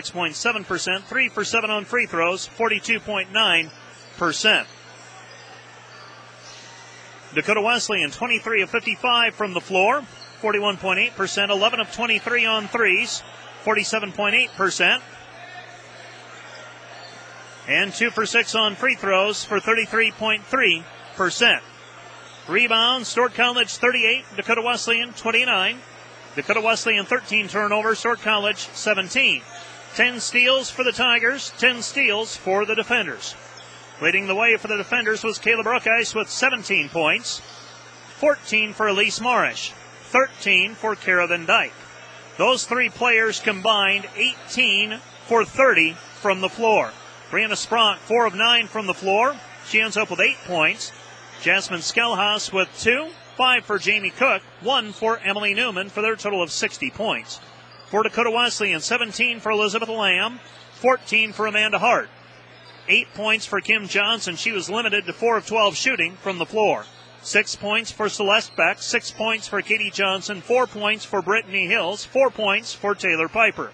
46.7%, 3 for 7 on free throws, 42.9%. Dakota Wesleyan, 23 of 55 from the floor, 41.8%, 11 of 23 on threes, 47.8%, and 2 for 6 on free throws for 33.3%. Rebounds, Dordt College 38, Dakota Wesleyan 29. Dakota Wesleyan 13 turnovers, Dordt College 17. 10 steals for the Tigers, 10 steals for the Defenders. Leading the way for the Defenders was Kayla Brookice with 17 points, 14 for Elise Marish, 13 for Kara Van Dyke. Those three players combined 18 for 30 from the floor. Brianna Spronk, 4 of 9 from the floor. She ends up with 8 points. Jasmine Skelhaus with 2, 5 for Jamie Cook, 1 for Emily Newman for their total of 60 points. For Dakota Wesleyan, 17 for Elizabeth Lamb, 14 for Amanda Hart. 8 points for Kim Johnson. She was limited to 4 of 12 shooting from the floor. 6 points for Celeste Beck, 6 points for Katie Johnson, 4 points for Brittany Hills, 4 points for Taylor Piper.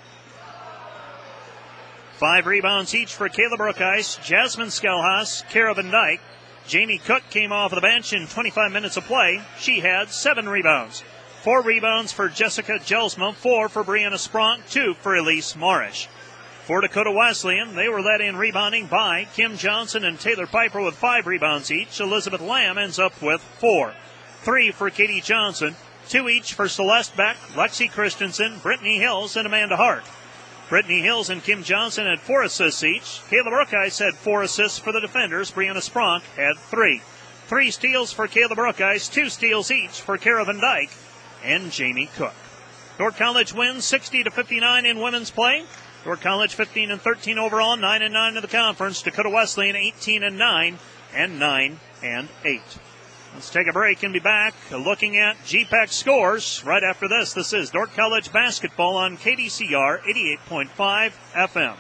5 rebounds each for Kayla Brookice, Jasmine Skelhaus, Kara Van Dyke. Jamie Cook came off the bench in 25 minutes of play. She had 7 rebounds. 4 rebounds for Jessica Jelsma, 4 for Brianna Spronk, 2 for Elise Marish. For Dakota Wesleyan, they were led in rebounding by Kim Johnson and Taylor Piper with 5 rebounds each. Elizabeth Lamb ends up with 4. 3 for Katie Johnson, 2 each for Celeste Beck, Lexi Christensen, Brittany Hills, and Amanda Hart. Brittany Hills and Kim Johnson had 4 assists each. Kayla Brookice had 4 assists for the defenders. Brianna Spronk had 3. 3 steals for Kayla Brookice, 2 steals each for Kara Van Dyke and Jamie Cook. Dordt College wins 60-59 in women's play. Dordt College 15-13 overall, 9-9 in the conference. Dakota Wesleyan 18-9 and 9-8. Let's take a break and be back looking at GPAC scores right after this. This is Dordt College basketball on KDCR 88.5 FM.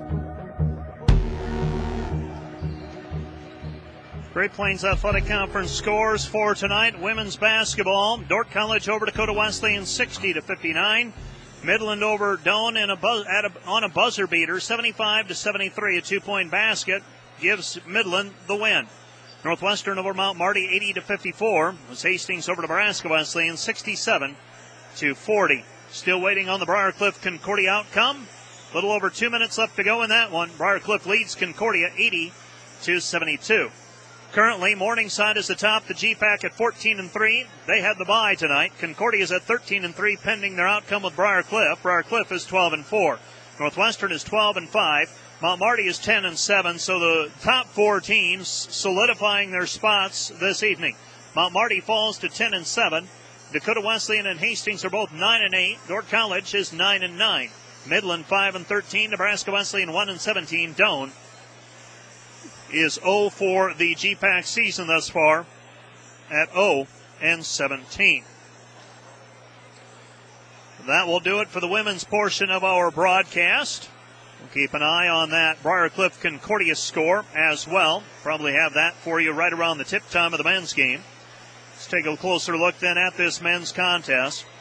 Great Plains Athletic Conference scores for tonight. Women's basketball, Dordt College over Dakota Wesleyan 60-59. Midland over Doane on a buzzer beater, 75-73. A 2-point basket gives Midland the win. Northwestern over Mount Marty 80-54. It was Hastings over Nebraska Wesleyan 67-40. Still waiting on the Briarcliff Concordia outcome. A little over 2 minutes left to go in that one. Briarcliff leads Concordia 80-72. Currently, Morningside is atop the GPAC at 14-3. They had the bye tonight. Concordia is at 13-3 pending their outcome with Briarcliff. Briarcliff is 12-4. Northwestern is 12-5. Mount Marty is 10-7. So the top 4 teams solidifying their spots this evening. Mount Marty falls to 10-7. Dakota Wesleyan and Hastings are both 9-8. Dordt College is 9-9. Midland 5-13. Nebraska Wesleyan 1-17. Doane is 0 for the GPAC season thus far at 0-17. That will do it for the women's portion of our broadcast. We'll keep an eye on that Briarcliff Concordia score as well. Probably have that for you right around the tip time of the men's game. Let's take a closer look then at this men's contest.